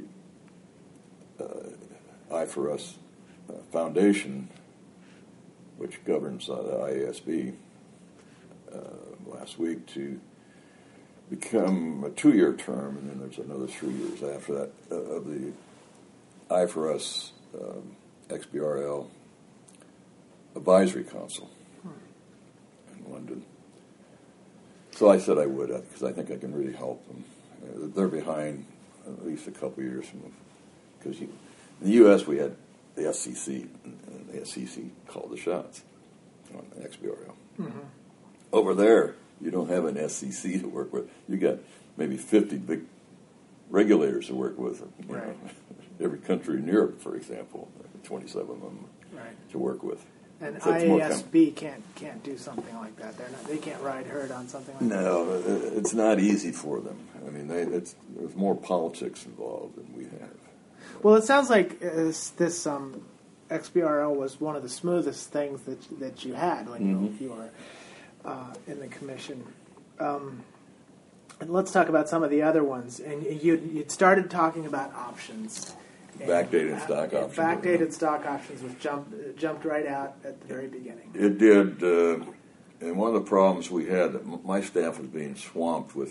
uh, I for Us uh, Foundation, which governs uh, the I A S B, uh, last week to become a two-year term, and then there's another three years after that uh, of the I for Us um, X B R L Advisory Council in London. So I said I would, because I think I can really help them. Uh, they're behind at least a couple of years from because in the U S we had the S E C, and the S E C called the shots on the X B R L. Mm-hmm. Over there, you don't have an S E C to work with. You got maybe fifty big regulators to work with. You right. know, every country in Europe, for example, twenty-seven of them right. to work with. And so I A S B can't can't do something like that. They're not. They can't ride herd on something like no, that. No, it's not easy for them. I mean, they, it's, there's more politics involved than we have. Well, it sounds like uh, this, this um, X B R L was one of the smoothest things that that you had when mm-hmm. you, you were uh, in the commission. Um, and let's talk about some of the other ones. And you you'd started talking about options. Backdated stock uh, options. Backdated stock options, which jumped uh, jumped right out at the very beginning. It did, uh, and one of the problems we had, my staff was being swamped with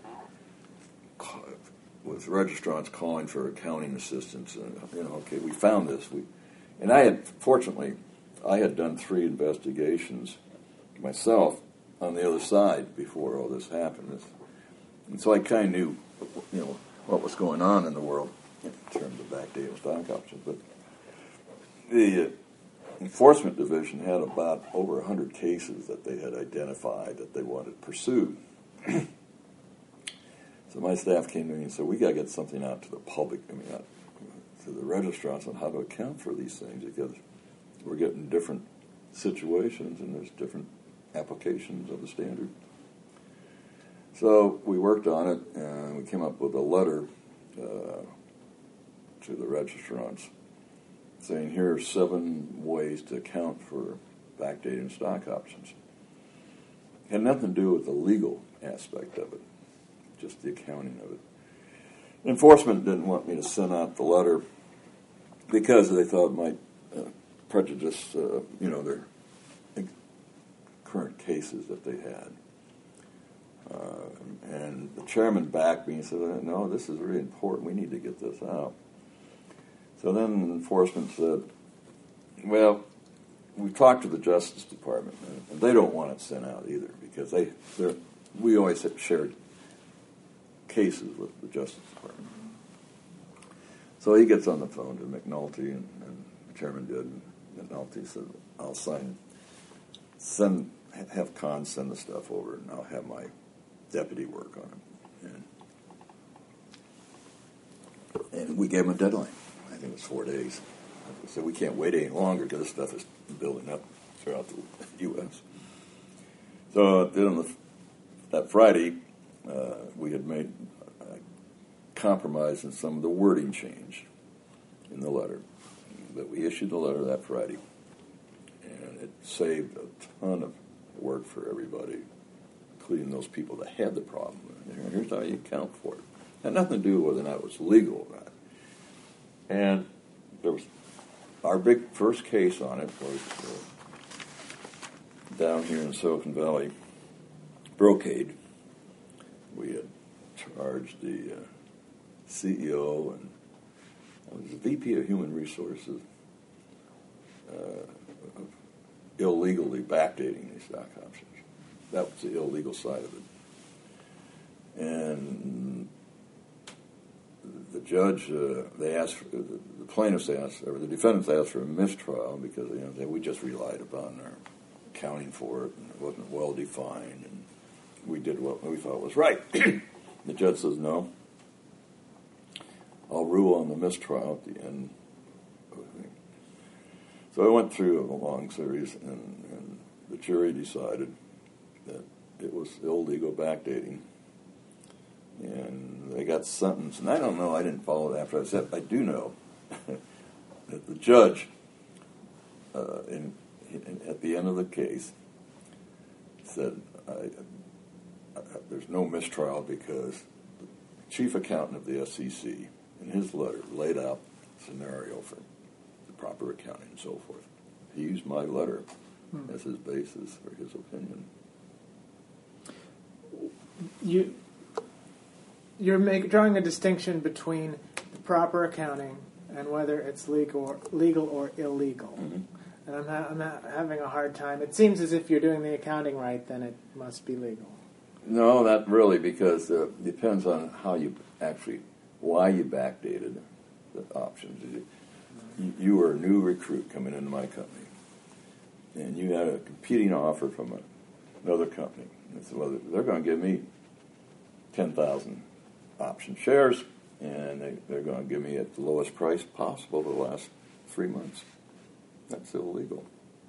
with registrants calling for accounting assistance. And, you know, okay, we found this. We, and I had, fortunately, I had done three investigations myself on the other side before all this happened. And so I kind of knew, you know, what was going on in the world in terms of backdated stock options. But the uh, enforcement division had about over one hundred cases that they had identified that they wanted pursued. So my staff came to me and said, we got to get something out to the public, I mean, out to the registrants on how to account for these things, because we're getting different situations and there's different applications of the standard. So we worked on it, and we came up with a letter uh, to the registrants saying, here are seven ways to account for backdating stock options. It had nothing to do with the legal aspect of it, just the accounting of it. Enforcement didn't want me to send out the letter because they thought it might uh, prejudice, uh, you know, their current cases that they had. Uh, and the chairman backed me and said, no, this is really important. We need to get this out. So then enforcement said, well, we talked to the Justice Department, and they don't want it sent out either, because they they're, we always have shared cases with the Justice Department. So he gets on the phone to McNulty, and, and the chairman did, and McNulty said, I'll sign, send, have Con send the stuff over, and I'll have my deputy work on it. And, and we gave him a deadline. I think it was four days. So we can't wait any longer because this stuff is building up throughout the U S So then on the, that Friday, uh, we had made a compromise in some of the wording change in the letter. But we issued the letter that Friday, and it saved a ton of work for everybody, including those people that had the problem. And here's how you account for it. It had nothing to do with whether or not it was legal or not. And there was our big first case on it was uh, down here in Silicon Valley, Brocade. We had charged the uh, C E O and I was the V P of Human Resources uh, of illegally backdating these stock options. That was the illegal side of it. And the judge, uh, they asked, for, the, the plaintiffs asked, or the defendants asked for a mistrial because you know, they, we just relied upon our accounting for it, and it wasn't well defined, and we did what we thought was right. The judge says, no, I'll rule on the mistrial at the end of the thing. So I went through a long series, and, and the jury decided that it was illegal backdating. And they got sentenced. And I don't know, I didn't follow that after I said, I do know that the judge, uh, in, in, at the end of the case, said, I, I, there's no mistrial because the chief accountant of the S E C, in his letter, laid out a scenario for the proper accounting and so forth. He used my letter hmm. as his basis for his opinion. You... You're make, drawing a distinction between the proper accounting and whether it's legal or, legal or illegal. Mm-hmm. And I'm, ha- I'm ha- having a hard time. It seems as if you're doing the accounting right, then it must be legal. No, not really, because uh, it depends on how you actually, why you backdated the options. You, you were a new recruit coming into my company, and you had a competing offer from a, another company. And said, well, they're going to give me ten thousand option shares, and they, they're going to give me at the lowest price possible the last three months. That's illegal.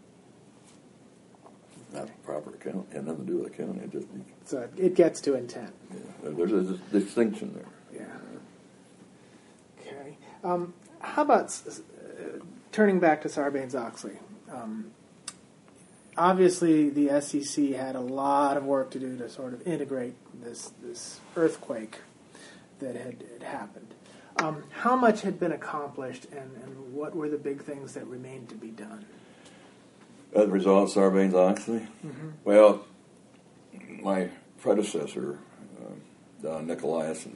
Not proper accounting. It had nothing to do with accounting. It just, So it gets to intent. yeah, there's a distinction there. Yeah. Okay. Um, how about uh, turning back to Sarbanes-Oxley? Um, obviously, the S E C had a lot of work to do to sort of integrate this this earthquake that had, had happened. Um, how much had been accomplished, and, and what were the big things that remained to be done? As a result of Sarbanes-Oxley? Mm-hmm. Well, my predecessor, uh, Don Nicolaisen,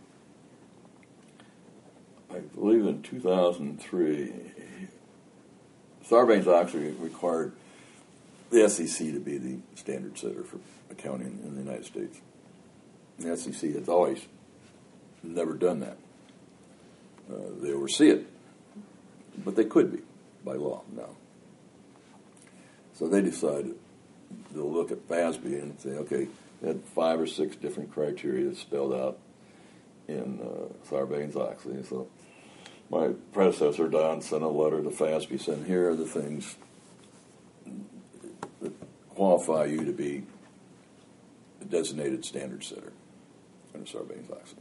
I believe in two thousand three, Sarbanes-Oxley required the S E C to be the standard setter for accounting in the United States. The S E C has always never done that. Uh, they oversee it, but they could be by law now. So they decided to look at F A S B and say, okay, they had five or six different criteria spelled out in uh, Sarbanes-Oxley. So my predecessor, Don, sent a letter to F A S B saying, here are the things that qualify you to be a designated standard setter under Sarbanes-Oxley.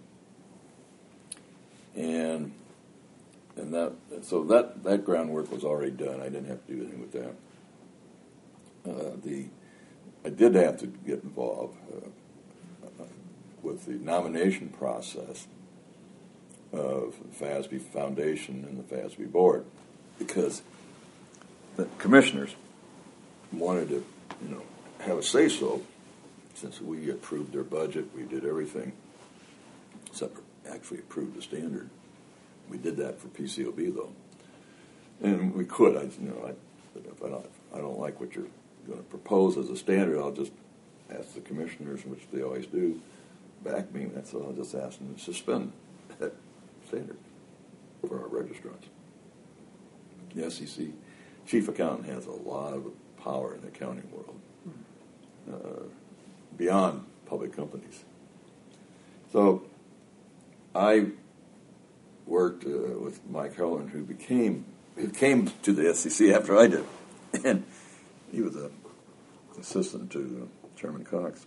And and that so that, that groundwork was already done. I didn't have to do anything with that. Uh, the I did have to get involved uh, with the nomination process of the F A S B Foundation and the F A S B Board, because the commissioners wanted to, you know, have a say-so. Since we approved their budget, we did everything except for actually approved the standard. We did that for P C O B though, and we could. I, you know, I, if I don't, if I don't like what you're going to propose as a standard, I'll just ask the commissioners, which they always do, back me. That's all. I'll just ask them to suspend that standard for our registrants. The S E C chief accountant has a lot of power in the accounting world, uh, beyond public companies. So I worked uh, with Mike Helland, who became who came to the S E C after I did, and he was an assistant to Chairman Cox.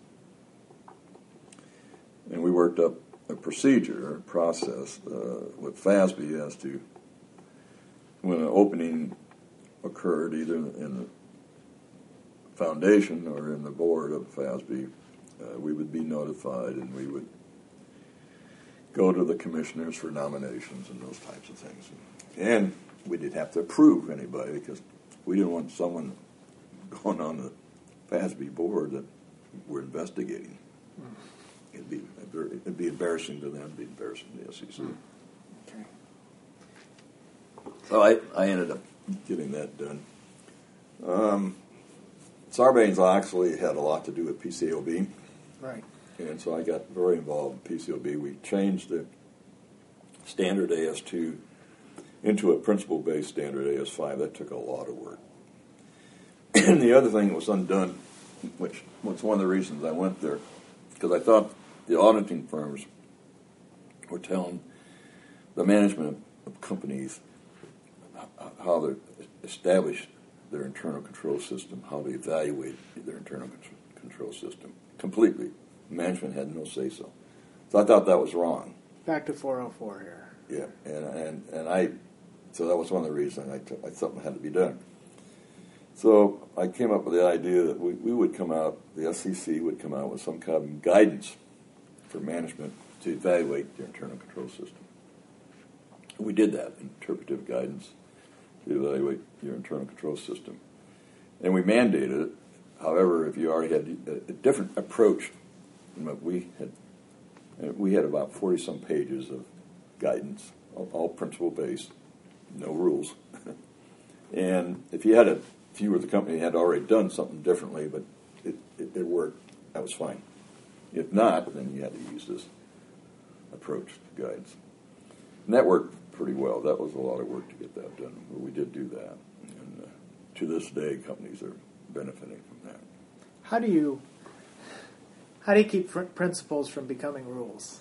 And we worked up a procedure, a process uh, with F A S B as to when an opening occurred either in the foundation or in the board of F A S B, uh, we would be notified and we would go to the commissioners for nominations and those types of things. And we didn't have to approve anybody because we didn't want someone going on the F A S B board that we're investigating. Mm. It'd be it'd be embarrassing to them. It'd be embarrassing to the S E C. Mm. Okay. So I, I ended up getting that done. Um, Sarbanes-Oxley had a lot to do with P C O B. Right. And so I got very involved in P C O B. We changed the standard A S two into a principle-based standard A S five. That took a lot of work. And the other thing that was undone, which was one of the reasons I went there, because I thought the auditing firms were telling the management of companies how to establish their internal control system, how to evaluate their internal control system completely. Management had no say-so. So I thought that was wrong. Back to four oh four here. Yeah, and and, and I, so that was one of the reasons I, took, I something had to be done. So I came up with the idea that we, we would come out, the S E C would come out with some kind of guidance for management to evaluate their internal control system. We did that, interpretive guidance to evaluate your internal control system. And we mandated it. However, if you already had a, a different approach than what we had, we had about forty-some pages of guidance, all, all principle-based, no rules. And if you had a, if you were the company that had already done something differently, but it, it, it worked, that was fine. If not, then you had to use this approach to guidance. And that worked pretty well. That was a lot of work to get that done. But we did do that. And uh, to this day, companies are benefiting from that. How do you how do you keep fr- principles from becoming rules?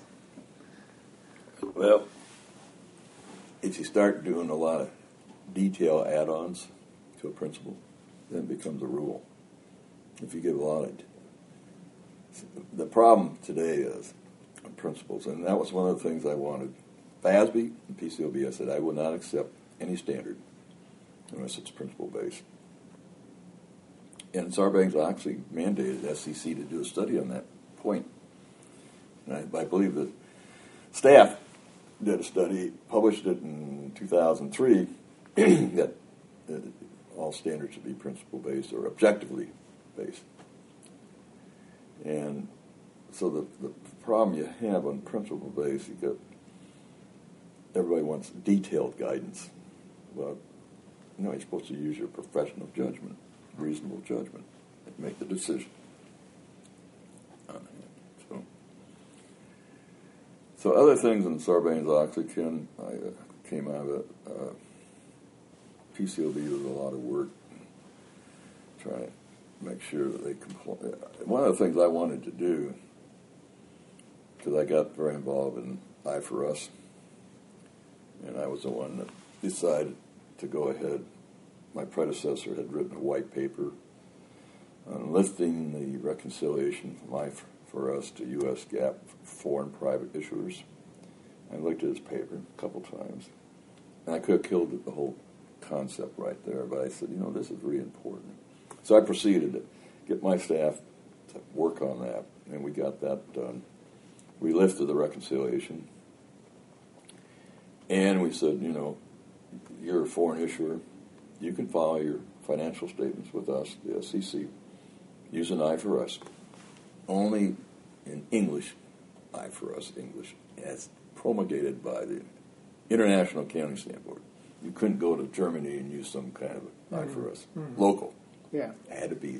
Well, if you start doing a lot of detail add-ons to a principle, then it becomes a rule. If you give a lot of... The problem today is principles, and that was one of the things I wanted. F A S B and P C O B, I said I will not accept any standard unless it's principle-based. And Sarbanes-Oxley mandated S E C to do a study on that point. And I, I believe that staff did a study, published it in two thousand three, that, that all standards should be principle-based or objectively based. And so the, the problem you have on principle-based, you got everybody wants detailed guidance. Well, you know, you're supposed to use your professional judgment, reasonable judgment, and make the decision. So, so other things in Sarbanes-Oxley came, I, uh, came out of it. Uh, P C O B was a lot of work trying to make sure that they comply. One of the things I wanted to do, because I got very involved in I F R S, and I was the one that decided to go ahead. My predecessor had written a white paper on lifting the reconciliation from I F R S to U S GAAP for foreign private issuers. I looked at his paper a couple times, and I could have killed the whole concept right there, but I said, you know, this is really important. So I proceeded to get my staff to work on that, and we got that done. We lifted the reconciliation, and we said, you know, you're a foreign issuer. You can file your financial statements with us, the S E C, using I F R S, only in English, I F R S English, as promulgated by the International Accounting Standard Board. You couldn't go to Germany and use some kind of mm-hmm. I F R S, mm-hmm. local. Yeah. It had to be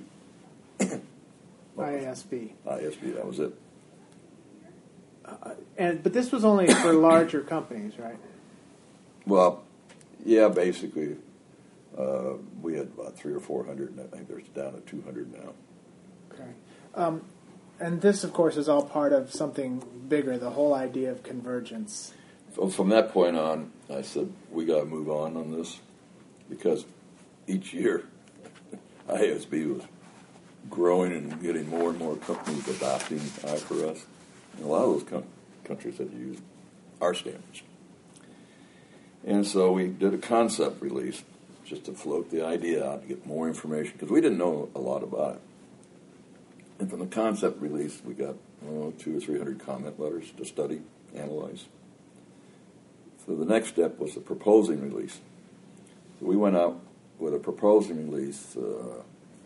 I S B. I S B, that was it. Uh, and but this was only for larger companies, right? Well, yeah, basically, uh, we had about three or four hundred, and I think there's down to two hundred now. Okay, um, and this, of course, is all part of something bigger. The whole idea of convergence. So from that point on, I said we got to move on on this, because each year I S B was growing and getting more and more companies adopting I F R S. And a lot of those com- countries had used our standards. And so we did a concept release just to float the idea out, to get more information, because we didn't know a lot about it. And from the concept release, we got oh, two or three hundred comment letters to study, analyze. So the next step was the proposing release. So we went out with a proposing release uh,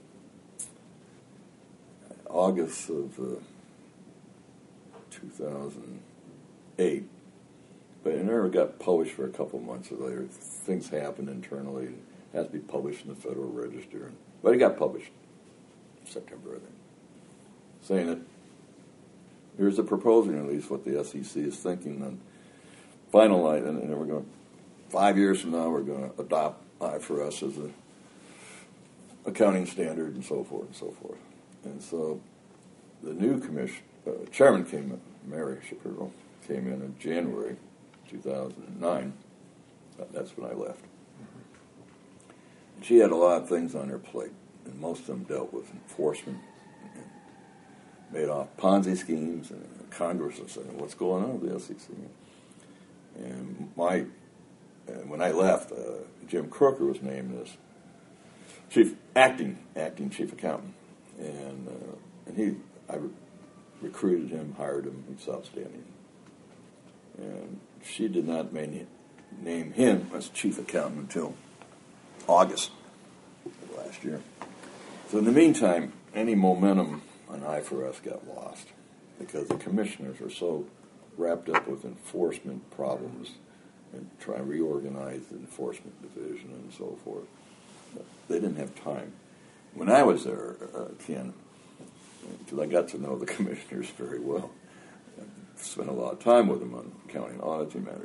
August of uh, two thousand eight, but it never got published for a couple months later. Things happened internally. It has to be published in the Federal Register. But it got published in September, I think, saying that here's a proposing release, what the S E C is thinking, and finalize, and, and we're going, five years from now, we're going to adopt I F R S as a accounting standard and so forth and so forth. And so the new commission, uh, chairman came in, Mary Shapiro, came in in January two thousand nine. That's when I left. Mm-hmm. She had a lot of things on her plate, and most of them dealt with enforcement and made off Ponzi schemes, and Congress was saying, what's going on with the S E C? And my, and when I left, uh, Jim Crooker was named as chief acting acting chief accountant, and uh, and he I re- recruited him, hired him. He's outstanding. And she did not main, name him as chief accountant until August of last year. So in the meantime, any momentum on I F R S got lost because the commissioners are so wrapped up with enforcement problems and trying to reorganize the enforcement division and so forth. They didn't have time. When I was there, uh, Ken, because I got to know the commissioners very well, I spent a lot of time with them on accounting and auditing matters.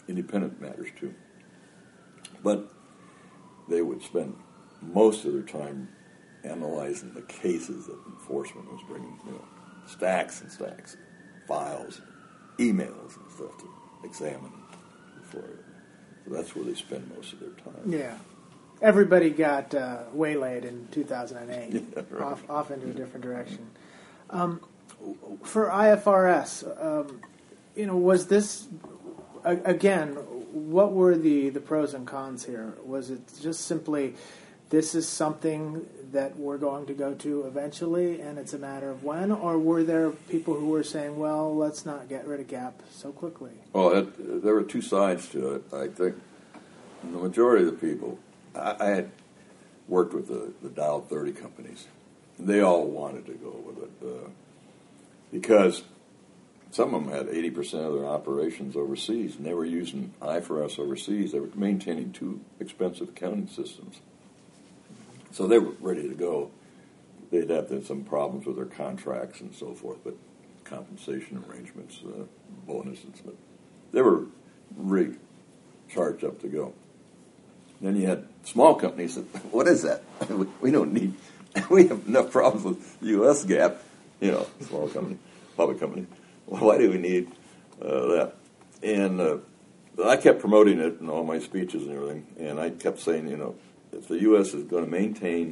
independent matters too. But they would spend most of their time analyzing the cases that enforcement was bringing, you know, stacks and stacks of files, emails and stuff to examine before. So that's where they spend most of their time. Yeah. Everybody got uh, waylaid in two thousand eight, Yeah, right. off, off into a different direction. Um, for I F R S, um, you know, was this, a- again, what were the, the pros and cons here? Was it just simply, this is something that we're going to go to eventually, and it's a matter of when? Or were there people who were saying, well, let's not get rid of G A P so quickly? Well, it, there were two sides to it. I think the majority of the people, I, I had worked with the, the Dial thirty companies. They all wanted to go with it uh, because some of them had eighty percent of their operations overseas, and they were using I F R S overseas. They were maintaining two expensive accounting systems. So they were ready to go. They'd have to have some problems with their contracts and so forth, but compensation arrangements, uh, bonuses, but they were really charged up to go. Then you had small companies that, what is that? We don't need, we have enough problems with U S G A P, you know, small company, public company. Well, why do we need uh, that? And uh, I kept promoting it in all my speeches and everything, and I kept saying, you know, if the U S is going to maintain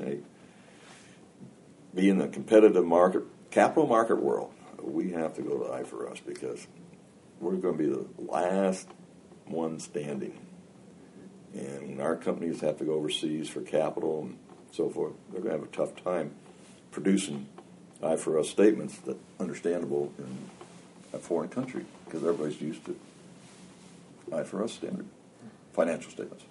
a, be in the competitive market, capital market world, we have to go to I F R S because we're going to be the last one standing. And when our companies have to go overseas for capital and so forth, they're going to have a tough time producing I F R S statements that are understandable in a foreign country because everybody's used to I F R S standard financial statements.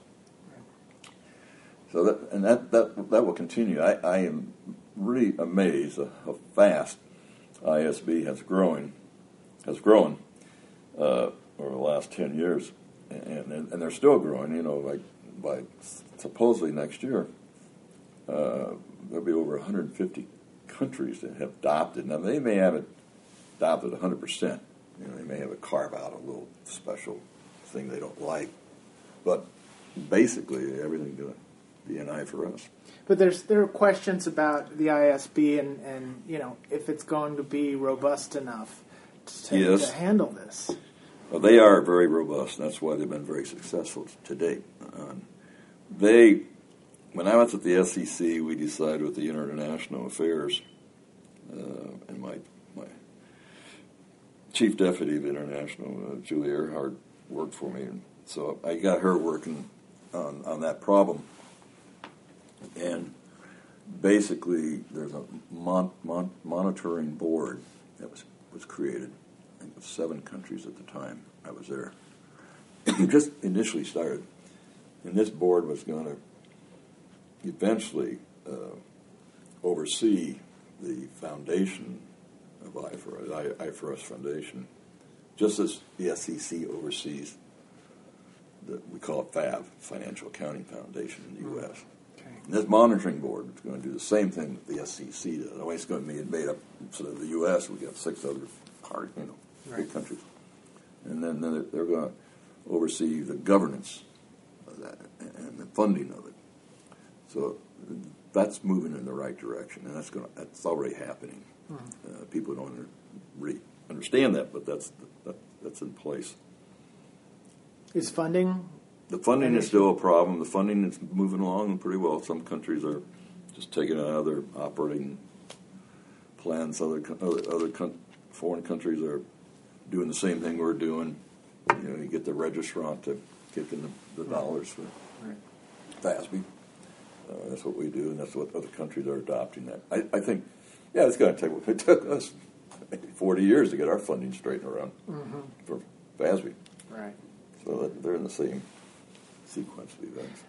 So that and that, that that will continue. I, I am really amazed at how fast I S B has growing has grown uh, over the last ten years, and, and and they're still growing. You know, like by supposedly next year, uh, there'll be over one hundred fifty countries that have adopted. Now they may have it adopted one hundred percent. You know, they may have a carve out a little special thing they don't like, but basically everything going to be an I F R S. But there's there are questions about the I S B and, and you know if it's going to be robust enough to, yes. to handle this. Well, they are very robust. And that's why they've been very successful to date. Um, they, when I was at the S E C, we decided with the international affairs, uh, and my my chief deputy of international, uh, Julie Earhart, worked for me, and so I got her working on on that problem. And basically, there's a mon- mon- monitoring board that was, was created. I think it was seven countries at the time I was there. Just initially started. And this board was going to eventually uh, oversee the foundation of I F R S, I F R S Foundation, just as the S E C oversees the, we call it F A V, Financial Accounting Foundation in the U S And this monitoring board is going to do the same thing that the S E C does. Only it's going to be made up so that the U S we got six other hard, you know, right. big countries, and then they're, they're going to oversee the governance of that and the funding of it. So that's moving in the right direction, and that's going to, that's already happening. Mm-hmm. Uh, people don't really understand that, but that's that, that's in place. Is funding? The funding is still a problem. The funding is moving along pretty well. Some countries are just taking it out of their operating plans. Other other, other con- foreign countries are doing the same thing we're doing. You know, you get the registrant to kick in the, the dollars for right. F A S B. Uh, that's what we do, and that's what other countries are adopting. That I, I think, yeah, it's going to take. It took us maybe forty years to get our funding straightened around mm-hmm. for F A S B. Right. So that they're in the same sequence of events.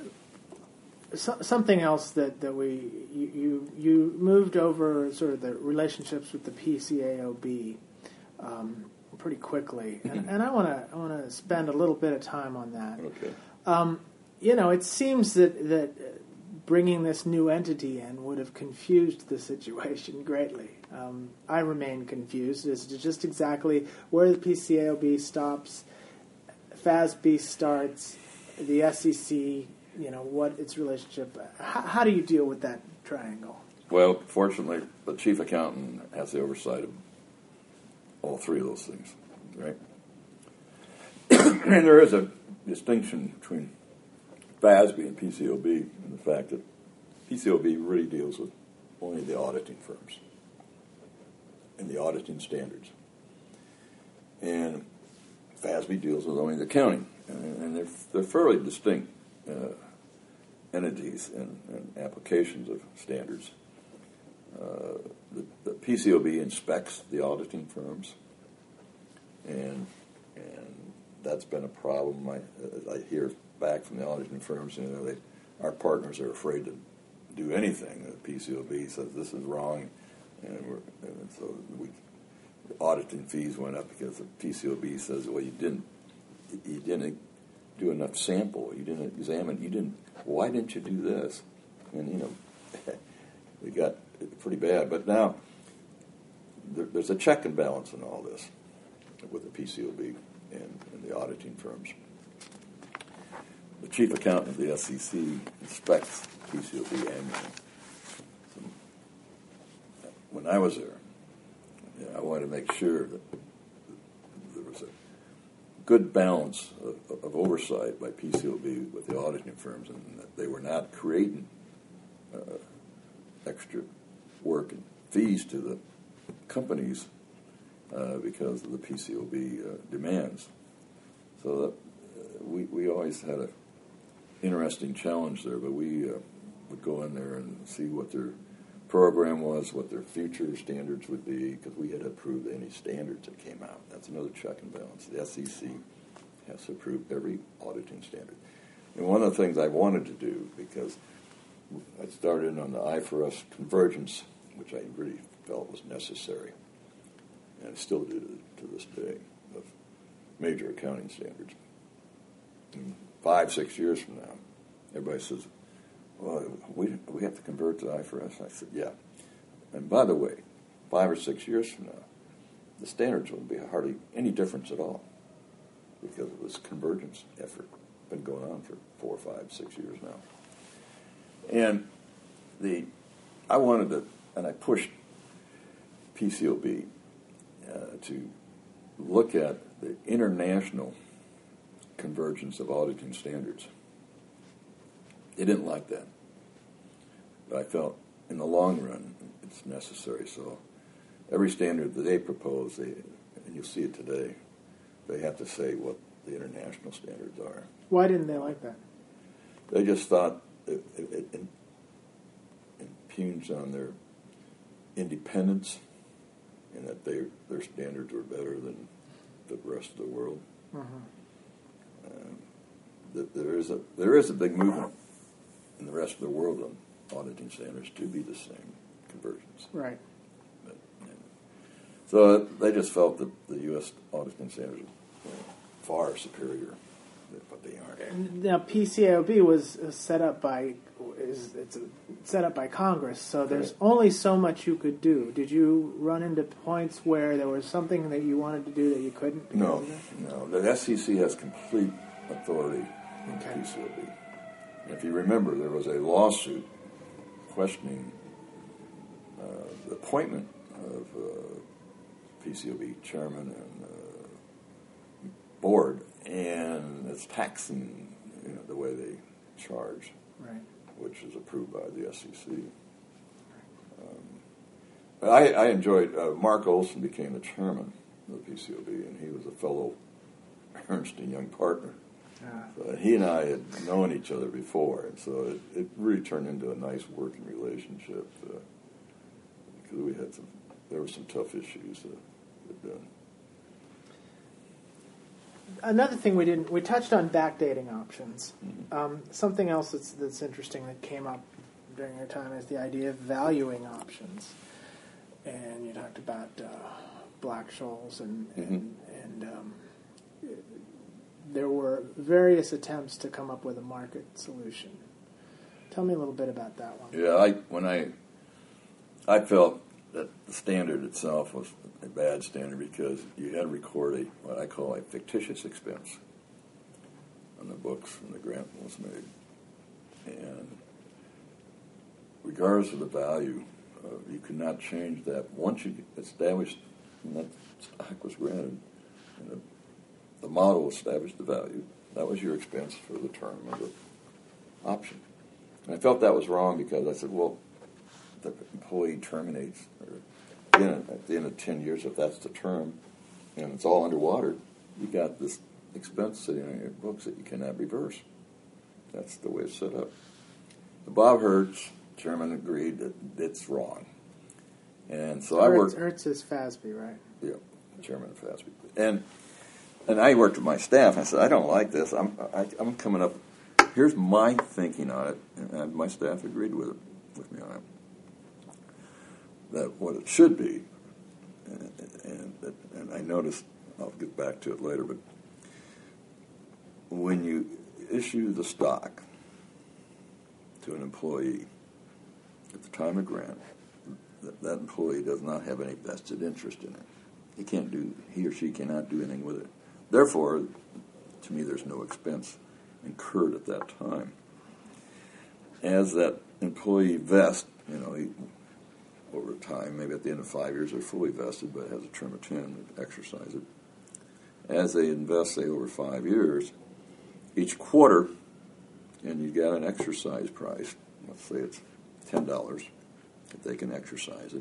So, something else that, that we you, you you moved over sort of the relationships with the P C A O B um, pretty quickly, and, and I want to I want to spend a little bit of time on that. Okay. Um, you know, it seems that that bringing this new entity in would have confused the situation greatly. Um, I remain confused as to just exactly where the P C A O B stops. F A S B starts, the S E C, you know, what its relationship, how, how do you deal with that triangle? Well, fortunately, the chief accountant has the oversight of all three of those things, right? And there is a distinction between F A S B and P C O B in the fact that P C O B really deals with only the auditing firms and the auditing standards. And F A S B deals with only the accounting. And, and they're, they're fairly distinct uh, entities and, and applications of standards. Uh, the, the P C O B inspects the auditing firms, and and that's been a problem. I, I hear back from the auditing firms, you know, they, our partners are afraid to do anything. The P C O B says this is wrong, and, we're, and so we, the auditing fees went up because the P C O B says, well, you didn't, you didn't do enough sample, you didn't examine, you didn't. Why didn't you do this? And you know, we got pretty bad. But now there, there's a check and balance in all this with the P C O B and, and the auditing firms. The chief accountant of the S E C inspects P C O B annually. So when I was there, you know, I wanted to make sure that there was a good balance of, of oversight by P C O B with the auditing firms, and that they were not creating uh, extra work and fees to the companies uh, because of the P C O B uh, demands. So that, uh, we we always had a interesting challenge there, but we uh, would go in there and see what their program was, what their future standards would be, because we had approved any standards that came out. That's another check and balance. The S E C has to approve every auditing standard. And one of the things I wanted to do, because I started on the I F R S convergence, which I really felt was necessary, and I still do to, to this day, of major accounting standards. And five, six years from now, everybody says, well, we we have to convert to I F R S. I said, yeah. And by the way, five or six years from now, the standards wouldn't be hardly any difference at all because of this convergence effort. Been going on for four, five, six years now. And the I wanted to, and I pushed P C O B uh, to look at the international convergence of auditing standards. They didn't like that. But I felt in the long run it's necessary. So every standard that they propose, they, and you'll see it today, they have to say what the international standards are. Why didn't they like that? They just thought it, it, it impugns on their independence and that they, their standards were better than the rest of the world. Mm-hmm. Um, that there is a there is a big movement in the rest of the world on auditing standards to be the same conversions. Right. But, you know, so they just felt that the U S auditing standards were you know, far superior, but they aren't. Now P C O B was set up by is it's set up by Congress, so there's right. only so much you could do. Did you run into points where there was something that you wanted to do that you couldn't? No, no. The S E C has complete authority in okay. P C O B. And if you remember, there was a lawsuit questioning uh, the appointment of uh, P C O B chairman and uh, board, and it's taxing, you know, the way they charge, right. which is approved by the S E C. Um, but I, I enjoyed. Uh, Mark Olson became the chairman of the P C O B, and he was a fellow Ernst and Young partner. Ah. So he and I had known each other before, and so it, it really turned into a nice working relationship uh, because we had some. There were some tough issues. Uh, with, uh, Another thing we didn't we touched on backdating options. Mm-hmm. Um, something else that's that's interesting that came up during your time is the idea of valuing options. And you talked about uh, Black-Scholes and Mm-hmm. and, and um, there were various attempts to come up with a market solution. Tell me a little bit about that one. Yeah, I when I I felt that the standard itself was a bad standard because you had to record a what I call a fictitious expense on the books when the grant was made. And regardless of the value, uh, you could not change that. Once you established, and that stock was granted, and the, the model established the value, that was your expense for the term of the option. And I felt that was wrong because I said, well, the employee terminates, or again, at the end of ten years, if that's the term, and it's all underwater, you got this expense sitting on your books that you cannot reverse. That's the way it's set up. Bob Hertz, chairman, agreed that it's wrong. And so Hertz, I worked... Hertz is F A S B, right? Yeah, chairman of F A S B. And and I worked with my staff, and I said, I don't like this. I'm I, I'm coming up... Here's my thinking on it, and my staff agreed with it, with me on it. That what it should be, and, and, and I noticed, I'll get back to it later, but when you issue the stock to an employee at the time of grant, that, that employee does not have any vested interest in it. He can't do, he or she cannot do anything with it. Therefore, to me, there's no expense incurred at that time. As that employee vests, you know, he, over time, maybe at the end of five years, they're fully vested, but it has a term of ten, they exercise it. As they invest, say, over five years, each quarter, and you got an exercise price, let's say it's ten dollars, if they can exercise it.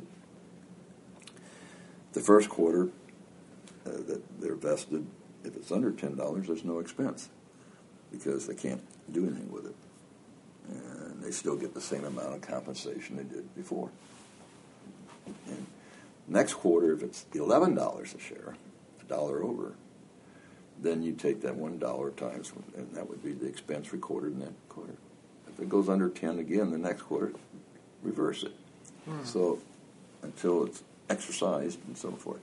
The first quarter uh, that they're vested, if it's under ten dollars, there's no expense because they can't do anything with it. And they still get the same amount of compensation they did before. And next quarter, if it's eleven dollars a share, a dollar over, then you take that one dollar times, and that would be the expense recorded in that quarter. If it goes under ten again, the next quarter, reverse it. Hmm. So until it's exercised and so forth.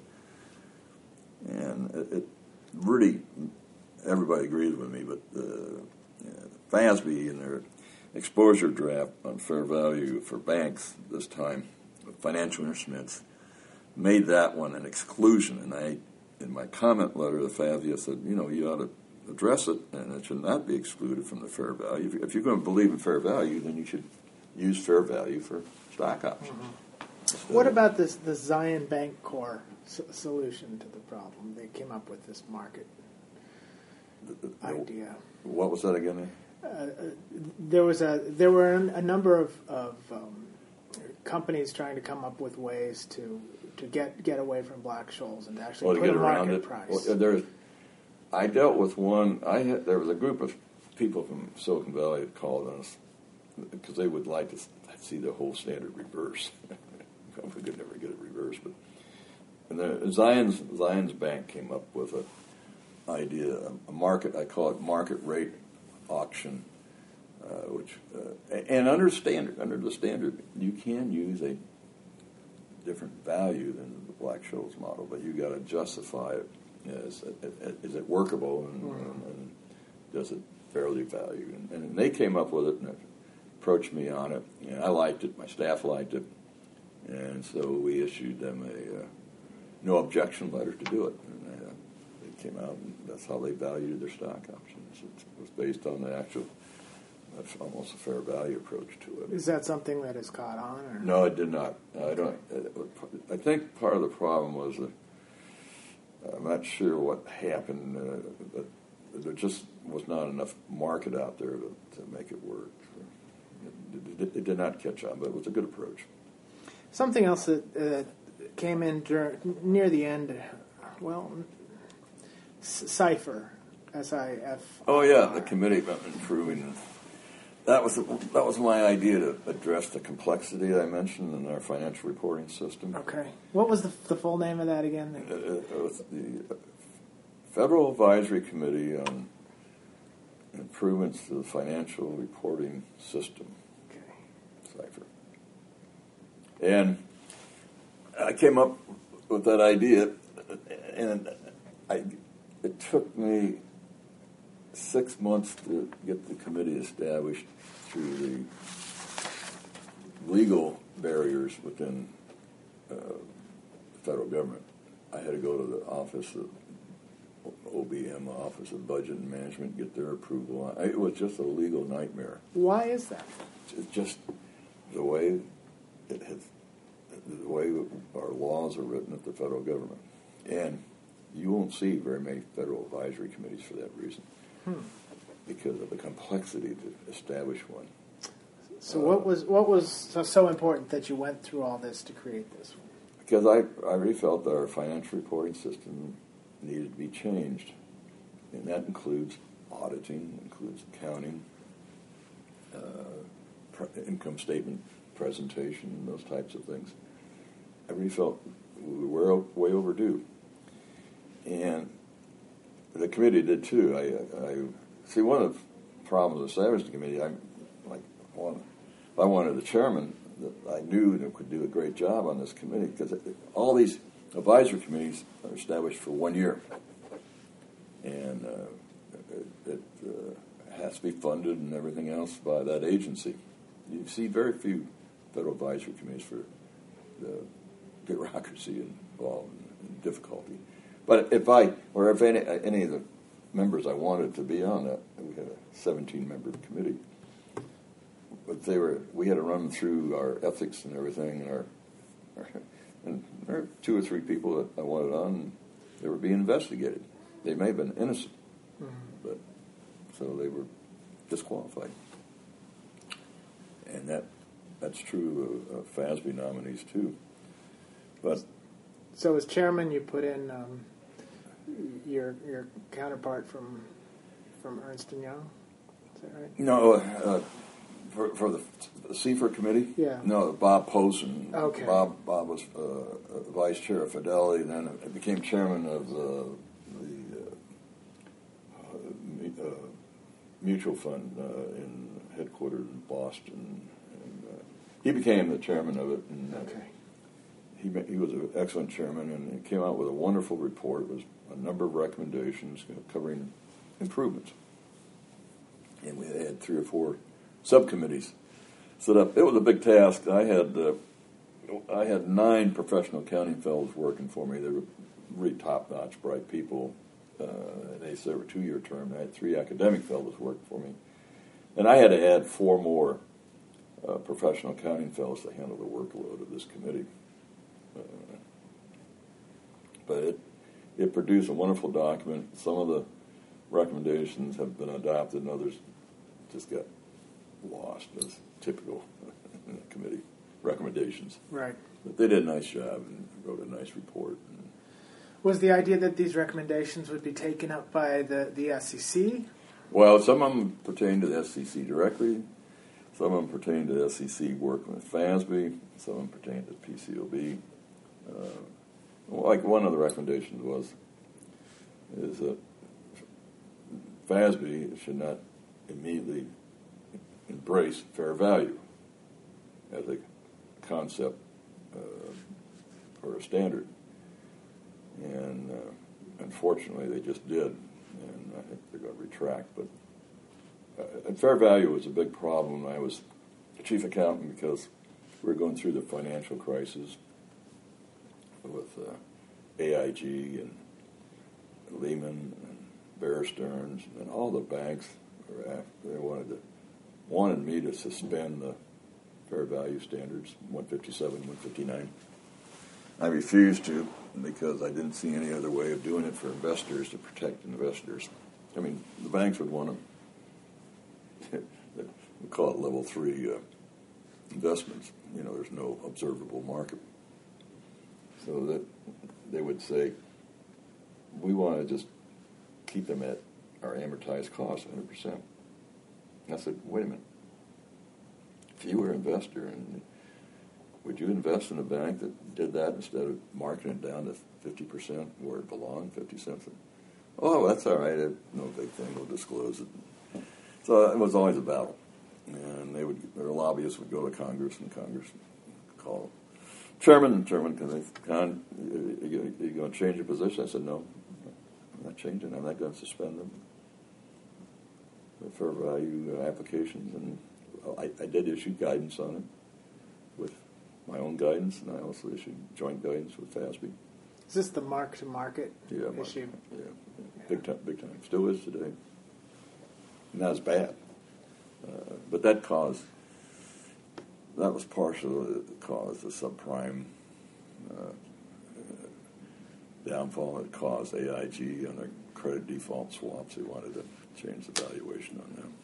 And it, it really, everybody agrees with me, but the uh, F A S B in their exposure draft on fair value for banks this time, financial instruments, made that one an exclusion. And I, in my comment letter to the F A S B, I said, you know, you ought to address it, and it should not be excluded from the fair value. If, if you're going to believe in fair value, then you should use fair value for stock options. Mm-hmm. What about this the Zion Bank Core s- solution to the problem? They came up with this market the, the, idea. What was that again? Uh, uh, there was a there were a number of, of um, companies trying to come up with ways to to get get away from Black-Scholes and to actually well, put to get a around market it. price. Well, there's, I dealt with one. I had, there was a group of people from Silicon Valley that called us because they would like to see the whole standard reverse. We could never get it reversed, but and the Zion's Zion's Bank came up with a idea, a market. I call it market rate auction, uh, which uh, and under standard under the standard you can use a different value than the Black-Scholes model, but you got to justify it. As, is it workable and, mm-hmm. and, and does it fairly value? And, and they came up with it and approached me on it. And I liked it. My staff liked it. And so we issued them a uh, no objection letter to do it. And uh, it came out, and that's how they valued their stock options. It was based on the actual, that's almost a fair value approach to it. Is that something that has caught on? Or? No, it did not. I don't. I think part of the problem was that I'm not sure what happened, uh, but there just was not enough market out there to, to make it work. It, it, it did not catch on, but it was a good approach. Something else that uh, came in during, near the end, well, Cipher, S I F. Oh yeah, the committee about improving. That was that was my idea to address the complexity I mentioned in our financial reporting system. Okay, what was the, the full name of that again? Uh, it was the Federal Advisory Committee on Improvements to the Financial Reporting System. Okay, Cipher. And I came up with that idea, and I, it took me six months to get the committee established through the legal barriers within uh, the federal government. I had to go to the office of O B M, Office of Budget and Management, get their approval. I, it was just a legal nightmare. Why is that? It's just the way it has, the way our laws are written at the federal government. And you won't see very many federal advisory committees for that reason, hmm. because of the complexity to establish one. So uh, what was what was so, so important that you went through all this to create this one? Because I, I really felt that our financial reporting system needed to be changed. And that includes auditing, includes accounting, uh, pre- income statement presentation, those types of things. I really felt we were way overdue. And the committee did too. I, I see one of the problems with the establishing committee, I like one, if I wanted a chairman that I knew that could do a great job on this committee, because it, all these advisory committees are established for one year, and uh, it, it uh, has to be funded and everything else by that agency. You see very few federal advisory committees for the bureaucracy involved and difficulty. But if I, or if any, any of the members I wanted to be on that, we had a seventeen-member committee. But they were, we had to run through our ethics and everything, and our, our and there were two or three people that I wanted on, and they were being investigated. They may have been innocent, mm-hmm. but so they were disqualified. And that that's true of, of F A S B nominees too. But so as chairman, you put in um, your your counterpart from from Ernst and Young. Is that right? No. Uh, For, for the, the C F R committee? Yeah. No, Bob Posen. Okay. Bob Bob was uh, vice chair of Fidelity, then I became chairman of the, the uh, uh, mutual fund uh, in headquartered in Boston. And, uh, he became the chairman of it. And, uh, okay. He he was an excellent chairman, and he came out with a wonderful report. It was a number of recommendations, you know, covering improvements. And we had three or four subcommittees set up. It was a big task. I had uh, I had nine professional accounting fellows working for me. They were really top-notch, bright people. Uh, they said they were two-year term. I had three academic fellows working for me, and I had to add four more uh, professional accounting fellows to handle the workload of this committee. Uh, but it it produced a wonderful document. Some of the recommendations have been adopted, and others just got lost, as typical in the committee recommendations. Right. But they did a nice job and wrote a nice report. Was the idea that these recommendations would be taken up by the, the S E C? Well, some of them pertain to the S E C directly. Some of them pertain to the S E C working with F A S B. Some of them pertain to P C O B. Uh, like one of the recommendations was, is that F A S B should not immediately embrace fair value as a concept uh, or a standard. And uh, unfortunately, they just did, and I think they're going to retract. But uh, and fair value was a big problem. I was chief accountant because we were going through the financial crisis with uh, A I G and Lehman and Bear Stearns and all the banks. Were after, they wanted to wanted me to suspend the fair value standards, one fifty-seven, one fifty-nine. I refused to because I didn't see any other way of doing it for investors to protect investors. I mean, the banks would want to, we call it level three uh, investments. You know, there's no observable market. So that they would say, we want to just keep them at our amortized cost, one hundred percent. I said, wait a minute. If you were an investor, and would you invest in a bank that did that instead of marking it down to fifty percent where it belonged, fifty cents? Oh, that's all right. No big thing. We'll disclose it. So it was always a battle. And they would, their lobbyists would go to Congress, and Congress would call Chairman, Chairman, can they, Con, are you, are you going to change your position? I said, no, I'm not changing. I'm not going to suspend them. The fair value applications, and I, I did issue guidance on it with my own guidance, and I also issued joint guidance with F A S B. Is this the mark-to-market yeah, issue? Mark, yeah. big time, big time. Still is today. Not as bad. Uh, but that caused, that was partially the cause of subprime uh, downfall. It caused A I G on their credit default swaps. They wanted to change the valuation on them.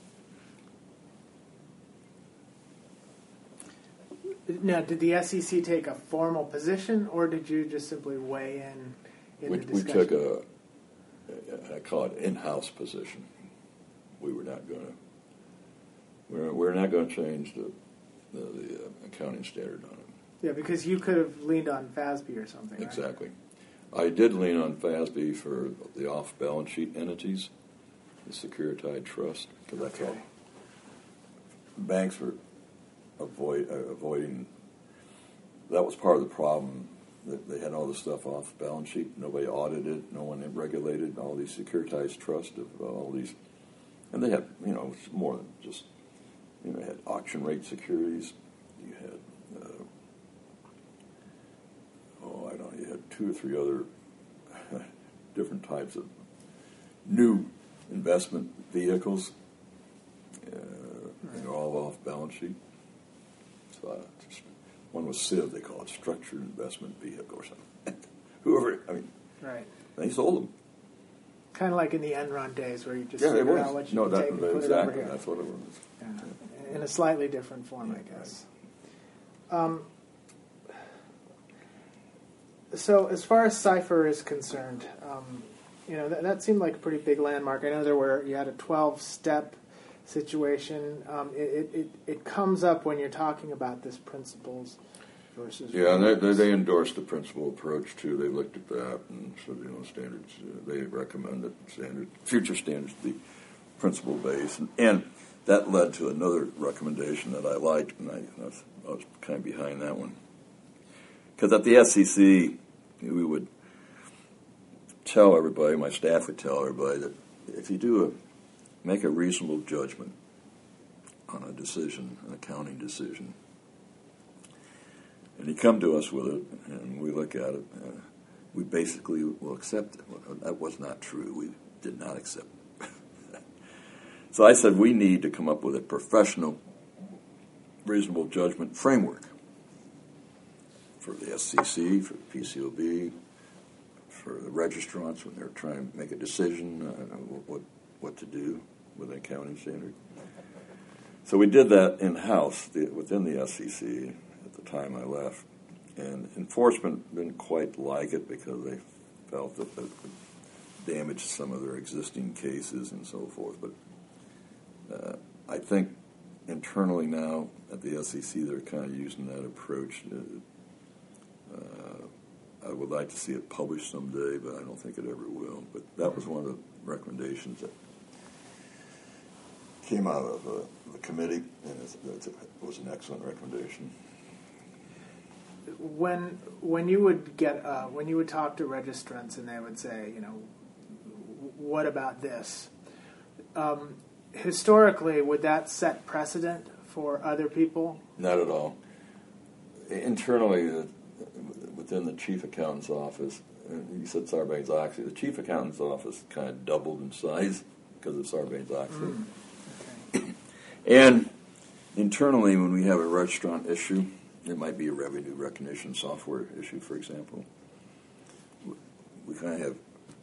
Now, did the S E C take a formal position, or did you just simply weigh in in We, the we discussion? took a, I call it in-house position. We were not going to, we're, we're not going to change the, the, the uh, accounting standard on it. Yeah, because you could have leaned on F A S B or something, right? Exactly. I did lean on F A S B for the off-balance sheet entities, the securitized trust, because that's Okay. all. Banks were avoid, uh, avoiding, that was part of the problem. That they had all this stuff off balance sheet. Nobody audited. No one regulated all these securitized trusts of uh, all these, and they had, you know, more than just, you know, you had auction rate securities. You had, uh, oh, I don't know, you had two or three other different types of new investment vehicles. Uh, right. They're all off balance sheet. So uh, just, one was C I V, they call it Structured Investment Vehicle or something. Whoever, I mean, right. They sold them. Kind of like in the Enron days where you just yeah, figure it out what you no, can that, take and put exactly, it over here. That's what it was. Yeah. In a slightly different form, Yeah, I guess. Right. Um, so as far as Cipher is concerned, um, you know, that, that seemed like a pretty big landmark. I know there were, you had a twelve-step situation. Um, it, it, it comes up when you're talking about this principles versus yeah, and they, they they endorsed the principal approach too. They looked at that and said, you know, standards. Uh, they recommended standard future standards be principle based, and, and that led to another recommendation that I liked, and I, I, was, I was kind of behind that one because at the S E C we would tell everybody, my staff would tell everybody that if you do a make a reasonable judgment on a decision, an accounting decision. And you come to us with it, and we look at it, uh, we basically will accept it. Well, that was not true. We did not accept it. So I said we need to come up with a professional, reasonable judgment framework for the S C C, for the P C O B, for the registrants when they're trying to make a decision, uh, what, what to do with an accounting standard. So we did that in-house the, within the S E C at the time I left. And enforcement didn't quite like it because they felt that it would damage some of their existing cases and so forth. But uh, I think internally now at the S E C they're kind of using that approach. Uh, I would like to see it published someday, but I don't think it ever will. But that was one of the recommendations that came out of uh, the committee, and it's, it's, it was an excellent recommendation. When when you would get uh, when you would talk to registrants and they would say, you know, what about this? Um, historically, would that set precedent for other people? Not at all. Internally, uh, within the chief accountant's office, and you said Sarbanes-Oxley, the chief accountant's office kind of doubled in size because of Sarbanes-Oxley. Mm. And internally, when we have a registrant issue, it might be a revenue recognition software issue, for example. We kind of have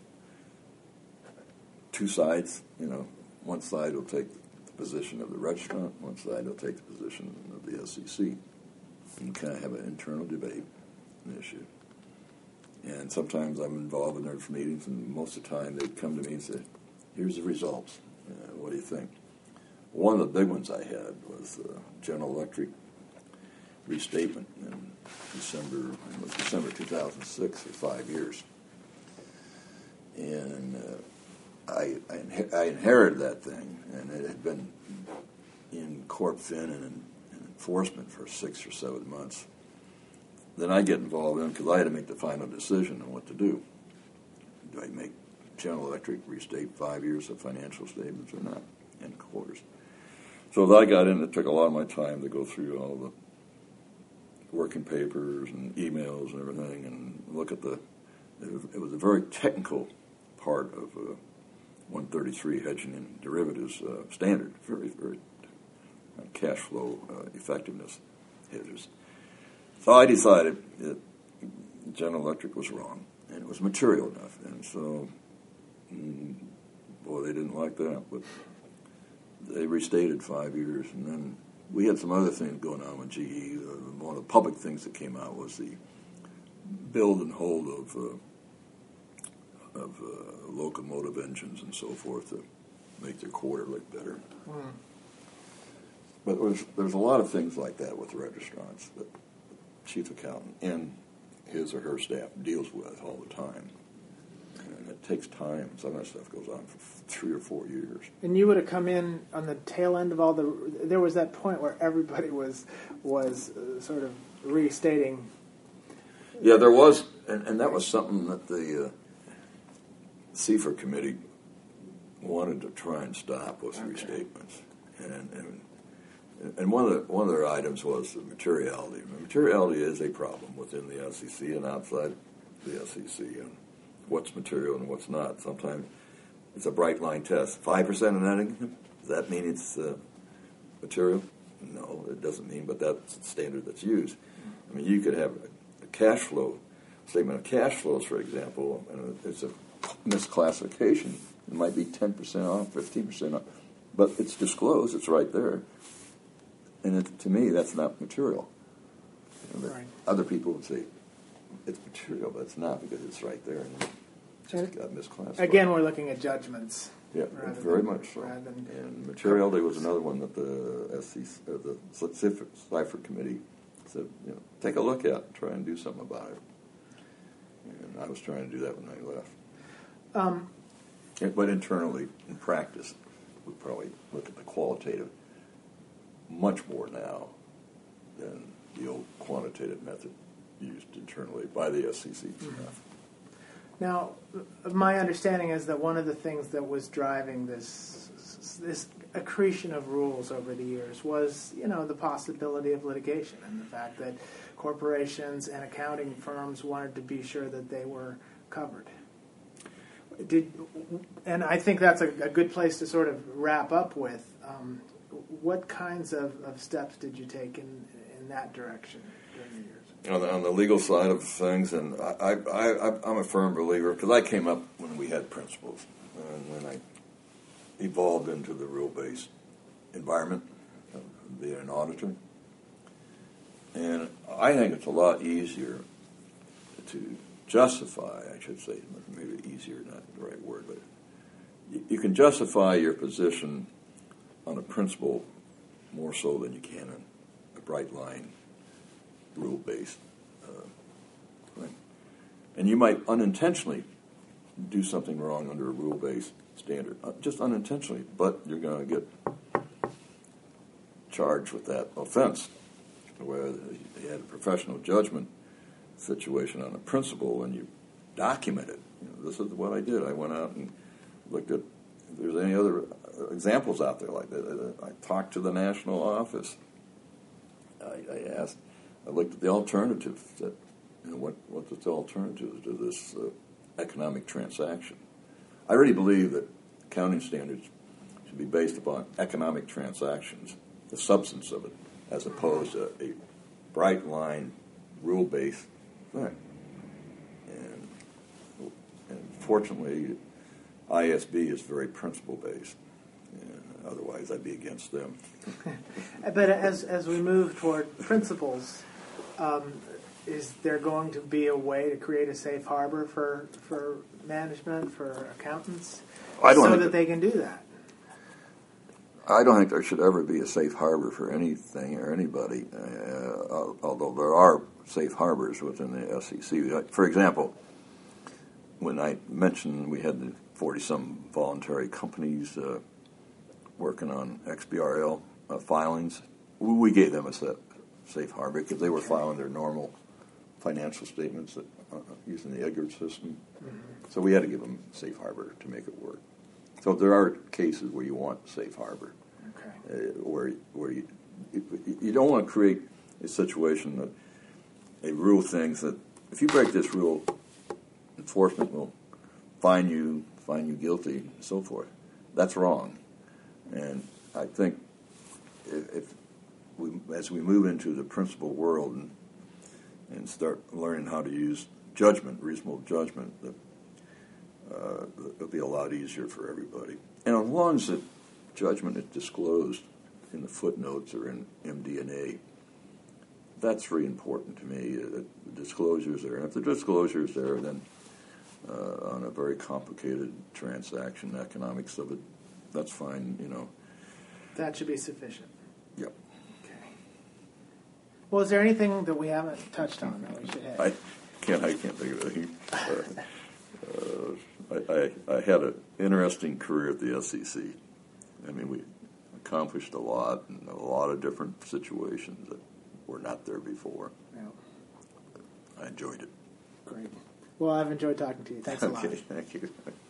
two sides. You know, one side will take the position of the registrant, one side will take the position of the S E C. And you kind of have an internal debate, an issue. And sometimes I'm involved in their meetings, and most of the time they come to me and say, "Here's the results. Uh, what do you think?" One of the big ones I had was uh, General Electric restatement in December, it was December two thousand six, for five years. And uh, I, I, inher- I inherited that thing, and it had been in Corp Fin and in, in enforcement for six or seven months. Then I get involved in it because I had to make the final decision on what to do. Do I make General Electric restate five years of financial statements or not, and quarters? So as I got in, it took a lot of my time to go through all the working papers and emails and everything and look at the, it was, it was a very technical part of uh, one thirty-three hedging and derivatives uh, standard, very, very uh, cash flow uh, effectiveness hedges. So I decided that General Electric was wrong, and it was material enough. And so, mm, boy, they didn't like that, but they restated five years. And then we had some other things going on with G E. Uh, one of the public things that came out was the build and hold of uh, of uh, locomotive engines and so forth to make their quarter look better. Mm. But there's, there's a lot of things like that with the registrants that the chief accountant and his or her staff deals with all the time. And it takes time. Some of that stuff goes on for three or four years. And you would have come in on the tail end of all the... There was that point where everybody was was uh, sort of restating... Yeah, there was, and, and that was something that the uh, C F R committee wanted to try and stop, was okay. restatements. And, and and one of the one of their items was the materiality. Materiality is a problem within the S E C and outside the S E C, and what's material and what's not. Sometimes it's a bright line test. Five percent of net income, does that mean it's uh, material? No, it doesn't mean, but that's the standard that's used. I mean, you could have a, a cash flow statement of cash flows, for example, and it's a misclassification. It might be ten percent off, fifteen percent off, but it's disclosed. It's right there. And it, to me, that's not material. You know, right. Other people would say it's material, but it's not because it's right there and it just got misclassified. Again, we're looking at judgments. Yeah, very than, much so. Than and materiality was another one that the S C C, uh, the C F R committee said, you know, take a look at, try and do something about it. And I was trying to do that when I left. Um, and, but internally, in practice, we probably look at the qualitative much more now than the old quantitative method used internally by the S E C staff. Mm-hmm. Now, my understanding is that one of the things that was driving this this accretion of rules over the years was, you know, the possibility of litigation and the fact that corporations and accounting firms wanted to be sure that they were covered. Did and I think that's a, a good place to sort of wrap up with. Um, what kinds of, of steps did you take in in that direction during the years? On the, on the legal side of things, and I, I, I, I'm a firm believer, because I came up when we had principles, and when I evolved into the rule-based environment, uh, being an auditor. And I think it's a lot easier to justify, I should say, maybe easier, not the right word, but you, you can justify your position on a principle more so than you can on a bright line, rule-based uh, thing. And you might unintentionally do something wrong under a rule-based standard, uh, just unintentionally, but you're going to get charged with that offense. Where you had a professional judgment situation on a principle and you document it. You know, this is what I did. I went out and looked at if there's any other examples out there like that. I talked to the national office. I, I asked, I looked at the alternatives. That, you know, what what is the alternatives to this uh, economic transaction? I really believe that accounting standards should be based upon economic transactions, the substance of it, as opposed to a bright line, rule-based thing. And, and fortunately, I S B is very principle-based. And otherwise, I'd be against them. But as as we move toward principles, um, is there going to be a way to create a safe harbor for for management, for accountants, I don't so that they can do that? I don't think there should ever be a safe harbor for anything or anybody, uh, although there are safe harbors within the S E C. For example, when I mentioned we had the forty-some voluntary companies uh, working on X B R L uh, filings, we gave them a safe harbor because they were filing their normal financial statements that, uh, using the Edgar system. Mm-hmm. So we had to give them a safe harbor to make it work. So there are cases where you want safe harbor, okay. uh, where where you you don't want to create a situation that a rule thinks that if you break this rule, enforcement will find you, find you guilty, and so forth. That's wrong. And I think if, if we, as we move into the principle world and, and start learning how to use judgment, reasonable judgment, that uh, it'll be a lot easier for everybody. And as long as the judgment is disclosed in the footnotes or in M D N A, that's very important to me, uh, that the disclosure is there. And if the disclosure is there, then uh, on a very complicated transaction, economics of it, that's fine, you know. That should be sufficient. Yep. Okay. Well, is there anything that we haven't touched on that we should have? I can't, I can't think of it. Uh, uh, I, I, I had an interesting career at the S E C. I mean, we accomplished a lot in a lot of different situations that were not there before. Yeah. I enjoyed it. Great. Well, I've enjoyed talking to you. Thanks a lot. Okay, thank you.